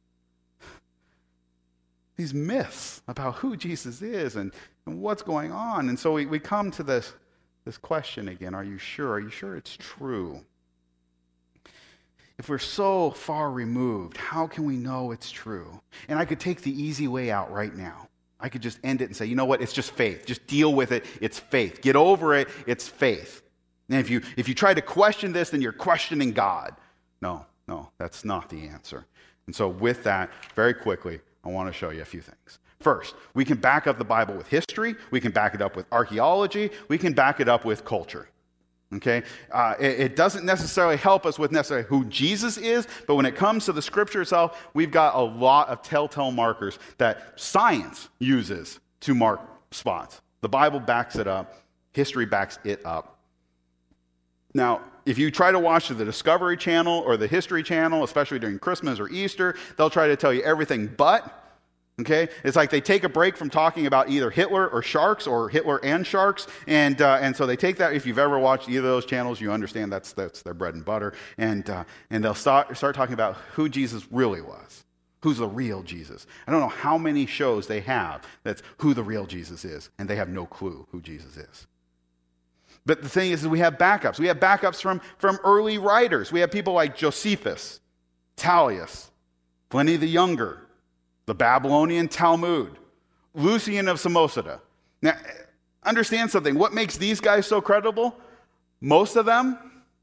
These myths about who Jesus is and, and what's going on. And so we, we come to this, this question again. Are you sure? Are you sure it's true? if we're so far removed, how can we know it's true? And I could take the easy way out right now. I could just end it and say, you know what, it's just faith. Just deal with it, it's faith. Get over it, it's faith. And if you if you try to question this, then you're questioning God. No, no, that's not the answer. And so with that, very quickly, I want to show you a few things. First, we can back up the Bible with history. We can back it up with archaeology. We can back it up with culture. Okay? Uh, it, it doesn't necessarily help us with necessarily who Jesus is, but when it comes to the Scripture itself, we've got a lot of telltale markers that science uses to mark spots. The Bible backs it up. History backs it up. Now, if you try to watch the Discovery Channel or the History Channel, especially during Christmas or Easter, they'll try to tell you everything but. Okay, it's like they take a break from talking about either Hitler or sharks or Hitler and sharks, and uh, and so they take that. If you've ever watched either of those channels, you understand that's that's their bread and butter, and uh, and they'll start start talking about who Jesus really was, who's the real Jesus. I don't know how many shows they have that's who the real Jesus is, and they have no clue who Jesus is. But the thing is, is we have backups. We have backups from from early writers. We have people like Josephus, Tallius, Pliny the Younger, the Babylonian Talmud, Lucian of Samosata. Now, understand something. What makes these guys so credible? Most of them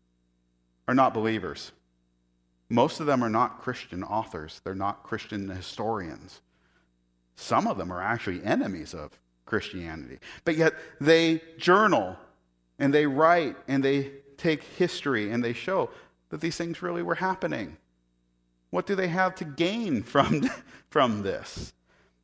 are not believers. Most of them are not Christian authors. They're not Christian historians. Some of them are actually enemies of Christianity. But yet they journal and they write and they take history and they show that these things really were happening. What do they have to gain from, from this?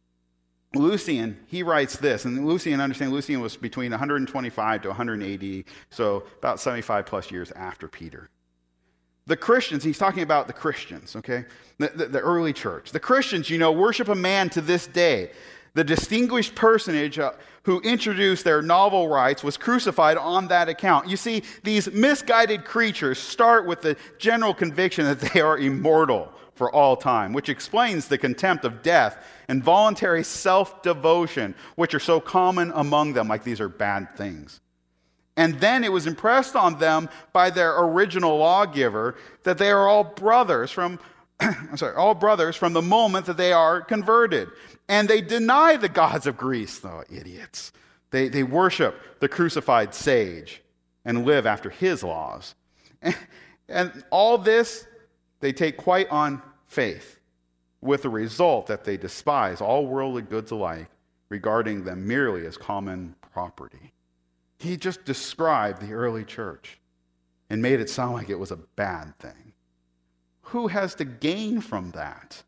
Lucian, he writes this, and Lucian, understand, Lucian was between one hundred twenty-five to one hundred eighty, so about seventy-five plus years after Peter. The Christians, he's talking about the Christians, okay? The, the, the early church. The Christians, you know, worship a man to this day. The distinguished personage uh, who introduced their novel rites was crucified on that account. You see, these misguided creatures start with the general conviction that they are immortal for all time, which explains the contempt of death and voluntary self-devotion, which are so common among them, like these are bad things. And then it was impressed on them by their original lawgiver that they are all brothers from I'm sorry, all brothers from the moment that they are converted. And they deny the gods of Greece, though, idiots. They, they worship the crucified sage and live after his laws. And, and all this, they take quite on faith, with the result that they despise all worldly goods alike, regarding them merely as common property. He just described the early church and made it sound like it was a bad thing. Who has to gain from that?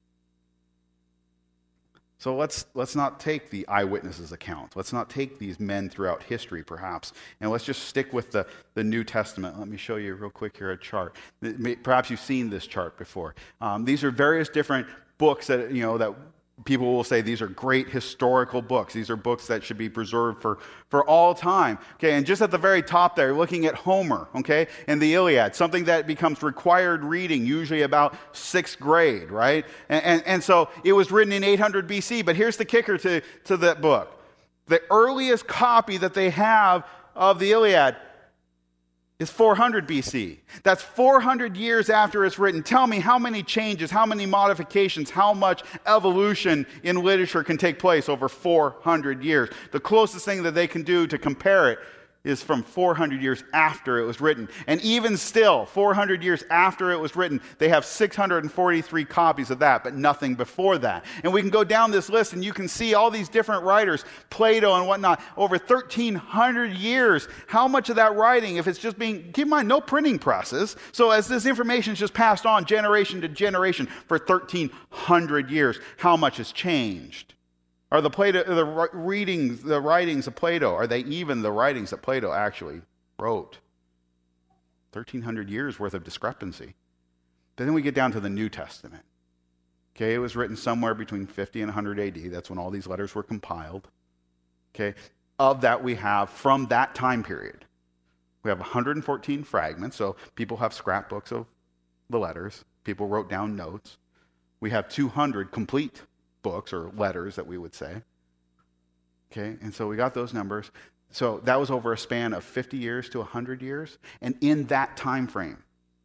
So let's let's not take the eyewitnesses' account. Let's not take these men throughout history, perhaps, and let's just stick with the, the New Testament. Let me show you real quick here a chart. Perhaps you've seen this chart before. Um, these are various different books that you know that people will say these are great historical books. These are books that should be preserved for, for all time. Okay, and just at the very top there, looking at Homer, okay, and the Iliad, something that becomes required reading, usually about sixth grade, right? And, and, and so it was written in eight hundred B C, but here's the kicker to, to that book. The earliest copy that they have of the Iliad is four hundred B C. That's four hundred years after it's written. Tell me how many changes, how many modifications, how much evolution in literature can take place over four hundred years. The closest thing that they can do to compare it is from four hundred years after it was written. And even still, four hundred years after it was written, they have six hundred forty-three copies of that, but nothing before that. And we can go down this list and you can see all these different writers, Plato and whatnot, over thirteen hundred years. How much of that writing, if it's just being, keep in mind, no printing presses. So as this information is just passed on generation to generation for thirteen hundred years, how much has changed? Are the Plato, the readings, the writings of Plato, are they even the writings that Plato actually wrote? thirteen hundred years worth of discrepancy. But then we get down to the New Testament. Okay, it was written somewhere between fifty and one hundred A D. That's when all these letters were compiled. Okay, of that we have from that time period. We have one hundred fourteen fragments, so people have scrapbooks of the letters. People wrote down notes. We have two hundred complete books or letters that we would say. Okay, and so we got those numbers. So that was over a span of fifty years to one hundred years. And in that time frame,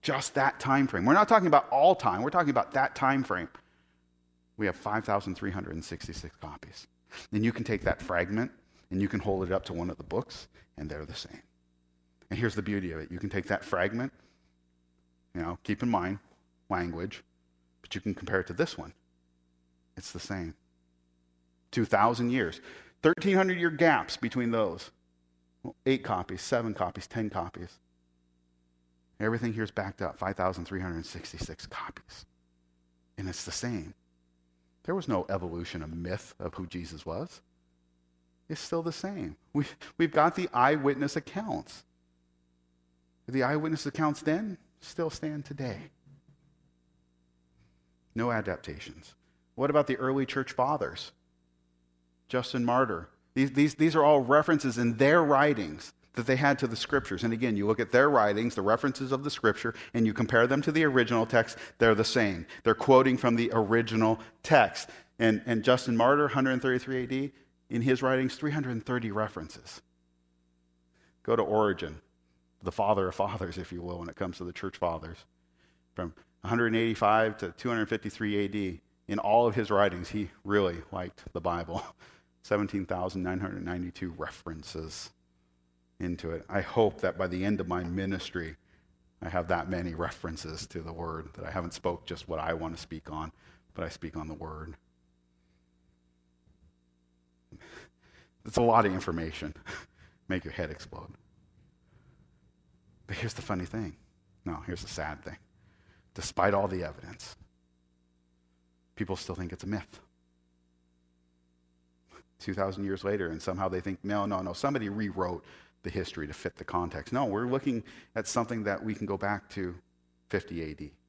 just that time frame. We're not talking about all time. We're talking about that time frame. We have five thousand three hundred sixty-six copies. And you can take that fragment and you can hold it up to one of the books, and they're the same. And here's the beauty of it. You can take that fragment, you know, keep in mind language, but you can compare it to this one. It's the same. two thousand years. thirteen hundred year gaps between those. Well, eight copies, seven copies, ten copies. Everything here is backed up. five thousand three hundred sixty-six copies. And it's the same. There was no evolution of myth of who Jesus was. It's still the same. We, we've got the eyewitness accounts. The eyewitness accounts then still stand today. No adaptations. What about the early church fathers? Justin Martyr. These, these, these are all references in their writings that they had to the scriptures. And again, you look at their writings, the references of the scripture, and you compare them to the original text, they're the same. They're quoting from the original text. And, and Justin Martyr, one hundred thirty-three A D, in his writings, three hundred thirty references. Go to Origen, the father of fathers, if you will, when it comes to the church fathers. From one hundred eighty-five to two hundred fifty-three A D, in all of his writings, he really liked the Bible. seventeen thousand nine hundred ninety-two references into it. I hope that by the end of my ministry, I have that many references to the Word, that I haven't spoke just what I want to speak on, but I speak on the Word. It's a lot of information. Make your head explode. But here's the funny thing. No, here's the sad thing. Despite all the evidence, people still think it's a myth. two thousand years later, and somehow they think, no, no, no, somebody rewrote the history to fit the context. No, we're looking at something that we can go back to fifty A D.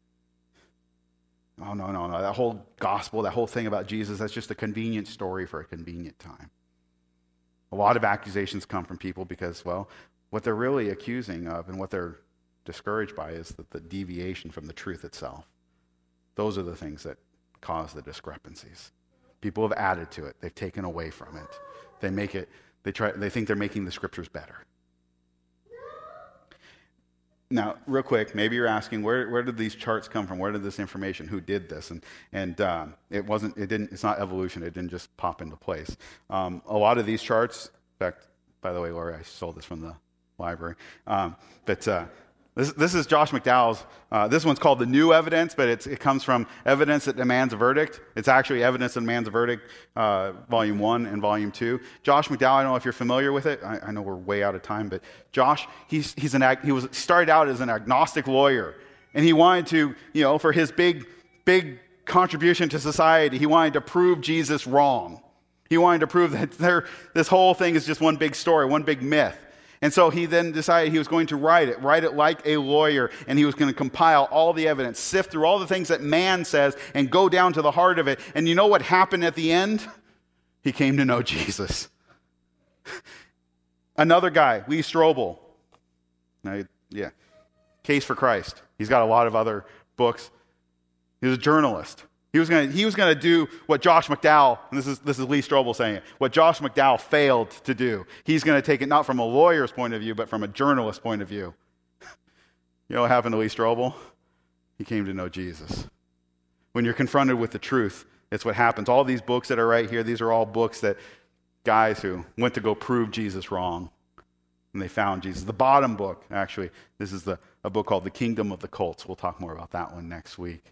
Oh, no, no, no, that whole gospel, that whole thing about Jesus, that's just a convenient story for a convenient time. A lot of accusations come from people because, well, what they're really accusing of and what they're discouraged by is that the deviation from the truth itself. Those are the things that cause the discrepancies. People have added to it. They've taken away from it. They make it, they try, they think they're making the scriptures better. Now, real quick, maybe you're asking, where, where did these charts come from? Where did this information, who did this? And, and um, it wasn't, it didn't, it's not evolution. It didn't just pop into place. Um, a lot of these charts, in fact, by the way, Lori, I stole this from the library. Um, but uh, this, this is Josh McDowell's. Uh, this one's called The New Evidence, but it's, it comes from Evidence That Demands a Verdict. It's actually Evidence That Demands a Verdict, uh, Volume one and Volume two. Josh McDowell, I don't know if you're familiar with it. I, I know we're way out of time, but Josh, he's, he's an ag- he was started out as an agnostic lawyer, and he wanted to, you know, for his big, big contribution to society, he wanted to prove Jesus wrong. He wanted to prove that there, this whole thing is just one big story, one big myth. And so he then decided he was going to write it, write it like a lawyer, and he was going to compile all the evidence, sift through all the things that man says, and go down to the heart of it. And you know what happened at the end? He came to know Jesus. Another guy, Lee Strobel. Now, yeah, Case for Christ. He's got a lot of other books. He was a journalist. He was going to, he was going to do what Josh McDowell, and this is, this is Lee Strobel saying it, what Josh McDowell failed to do. He's going to take it not from a lawyer's point of view, but from a journalist's point of view. You know what happened to Lee Strobel? He came to know Jesus. When you're confronted with the truth, it's what happens. All these books that are right here, these are all books that guys who went to go prove Jesus wrong, and they found Jesus. The bottom book, actually, this is the, a book called The Kingdom of the Cults. We'll talk more about that one next week.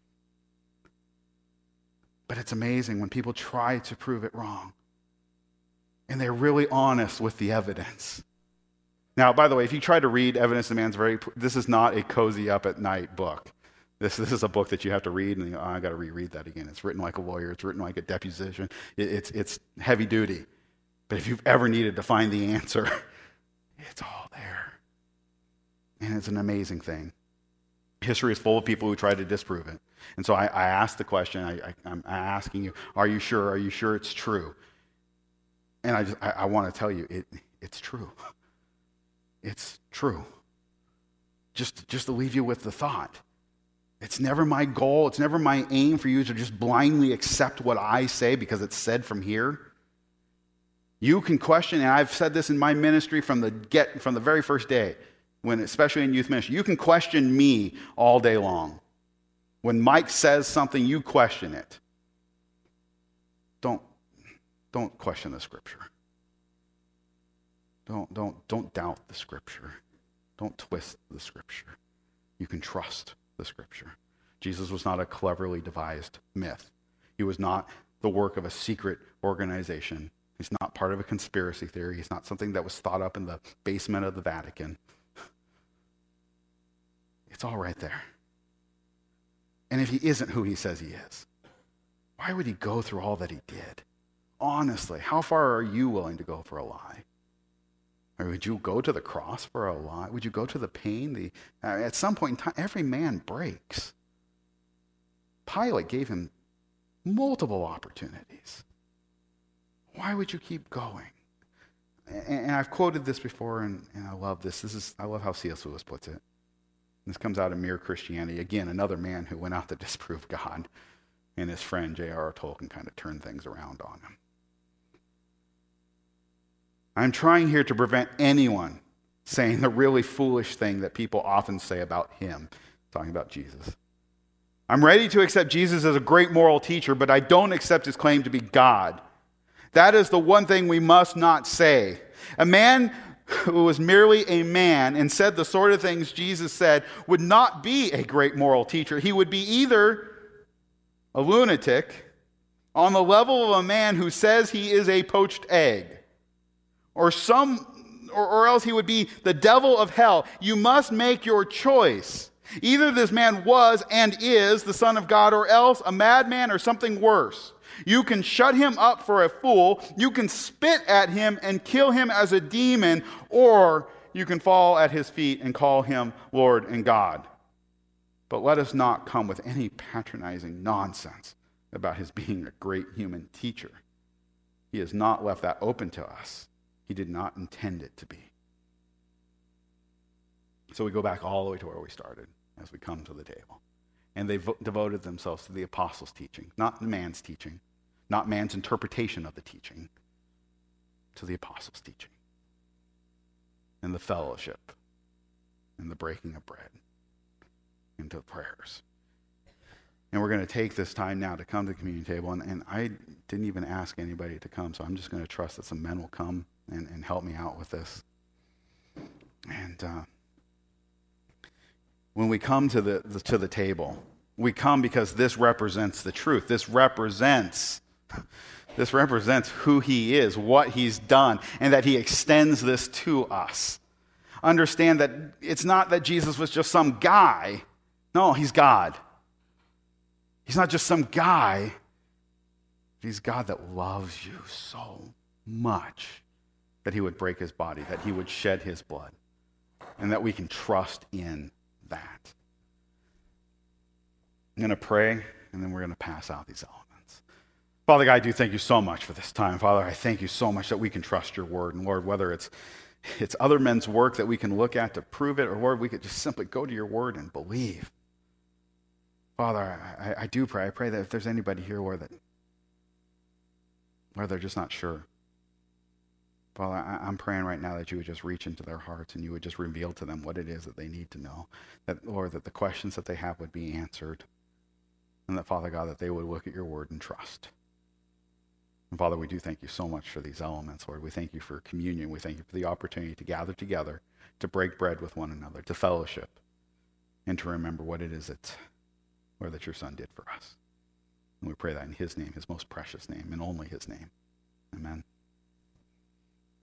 But it's amazing when people try to prove it wrong. And they're really honest with the evidence. Now, by the way, if you try to read Evidence That Demands a Verdict, this is not a cozy up at night book. This, this is a book that you have to read and you go, oh, I got to reread that again. It's written like a lawyer. It's written like a deposition. It, it's, it's heavy duty. But if you've ever needed to find the answer, it's all there. And it's an amazing thing. History is full of people who try to disprove it. And so I, I asked the question, I, I, I'm asking you, are you sure? Are you sure it's true? And I just, I, I want to tell you, it, it's true. It's true. Just, just to leave you with the thought. It's never my goal, it's never my aim for you to just blindly accept what I say because it's said from here. You can question, and I've said this in my ministry from the get, from the very first day. when, especially in youth ministry. You can question me all day long. When Mike says something, you question it. Don't, don't question the Scripture. Don't, don't, don't doubt the Scripture. Don't twist the Scripture. You can trust the Scripture. Jesus was not a cleverly devised myth. He was not the work of a secret organization. He's not part of a conspiracy theory. He's not something that was thought up in the basement of the Vatican. It's all right there. And if he isn't who he says he is, why would he go through all that he did? Honestly, how far are you willing to go for a lie? Or would you go to the cross for a lie? Would you go to the pain? The uh, at some point in time, every man breaks. Pilate gave him multiple opportunities. Why would you keep going? And, and I've quoted this before, and, and I love this. This is I love how C S Lewis puts it. This comes out of Mere Christianity. Again, another man who went out to disprove God, and his friend J R R Tolkien kind of turned things around on him. I'm trying here to prevent anyone saying the really foolish thing that people often say about him, talking about Jesus. I'm ready to accept Jesus as a great moral teacher, but I don't accept his claim to be God. That is the one thing we must not say. A man who was merely a man and said the sort of things Jesus said would not be a great moral teacher. He would be either a lunatic on the level of a man who says he is a poached egg, or some, or, or else he would be the devil of hell. You must make your choice. Either this man was and is the Son of God, or else a madman or something worse. You can shut him up for a fool, you can spit at him and kill him as a demon, or you can fall at his feet and call him Lord and God. But let us not come with any patronizing nonsense about his being a great human teacher. He has not left that open to us. He did not intend it to be. So we go back all the way to where we started as we come to the table. And they vo- devoted themselves to the apostles' teaching, not man's teaching, not man's interpretation of the teaching, to the apostles' teaching, and the fellowship, and the breaking of bread, and to the prayers. And we're going to take this time now to come to the communion table, and, and I didn't even ask anybody to come, so I'm just going to trust that some men will come and, and help me out with this. And uh, when we come to the, the to the table, we come because this represents the truth. This represents this represents who he is, what he's done, and that he extends this to us. Understand that it's not that Jesus was just some guy. No, he's God. He's not just some guy. He's God that loves you so much that he would break his body, that he would shed his blood, and that we can trust in that. I'm going to pray, and then we're going to pass out these elements. Father God, I do thank you so much for this time. Father, I thank you so much that we can trust your word. And Lord, whether it's it's other men's work that we can look at to prove it, or Lord, we could just simply go to your word and believe. Father, I, I do pray. I pray that if there's anybody here where that where they're just not sure, Father, I, I'm praying right now that you would just reach into their hearts and you would just reveal to them what it is that they need to know. That, Lord, that the questions that they have would be answered. And that, Father God, that they would look at your word and trust. And Father, we do thank you so much for these elements, Lord. We thank you for communion. We thank you for the opportunity to gather together, to break bread with one another, to fellowship, and to remember what it is that, Lord, that your Son did for us. And we pray that in his name, his most precious name, and only his name. Amen.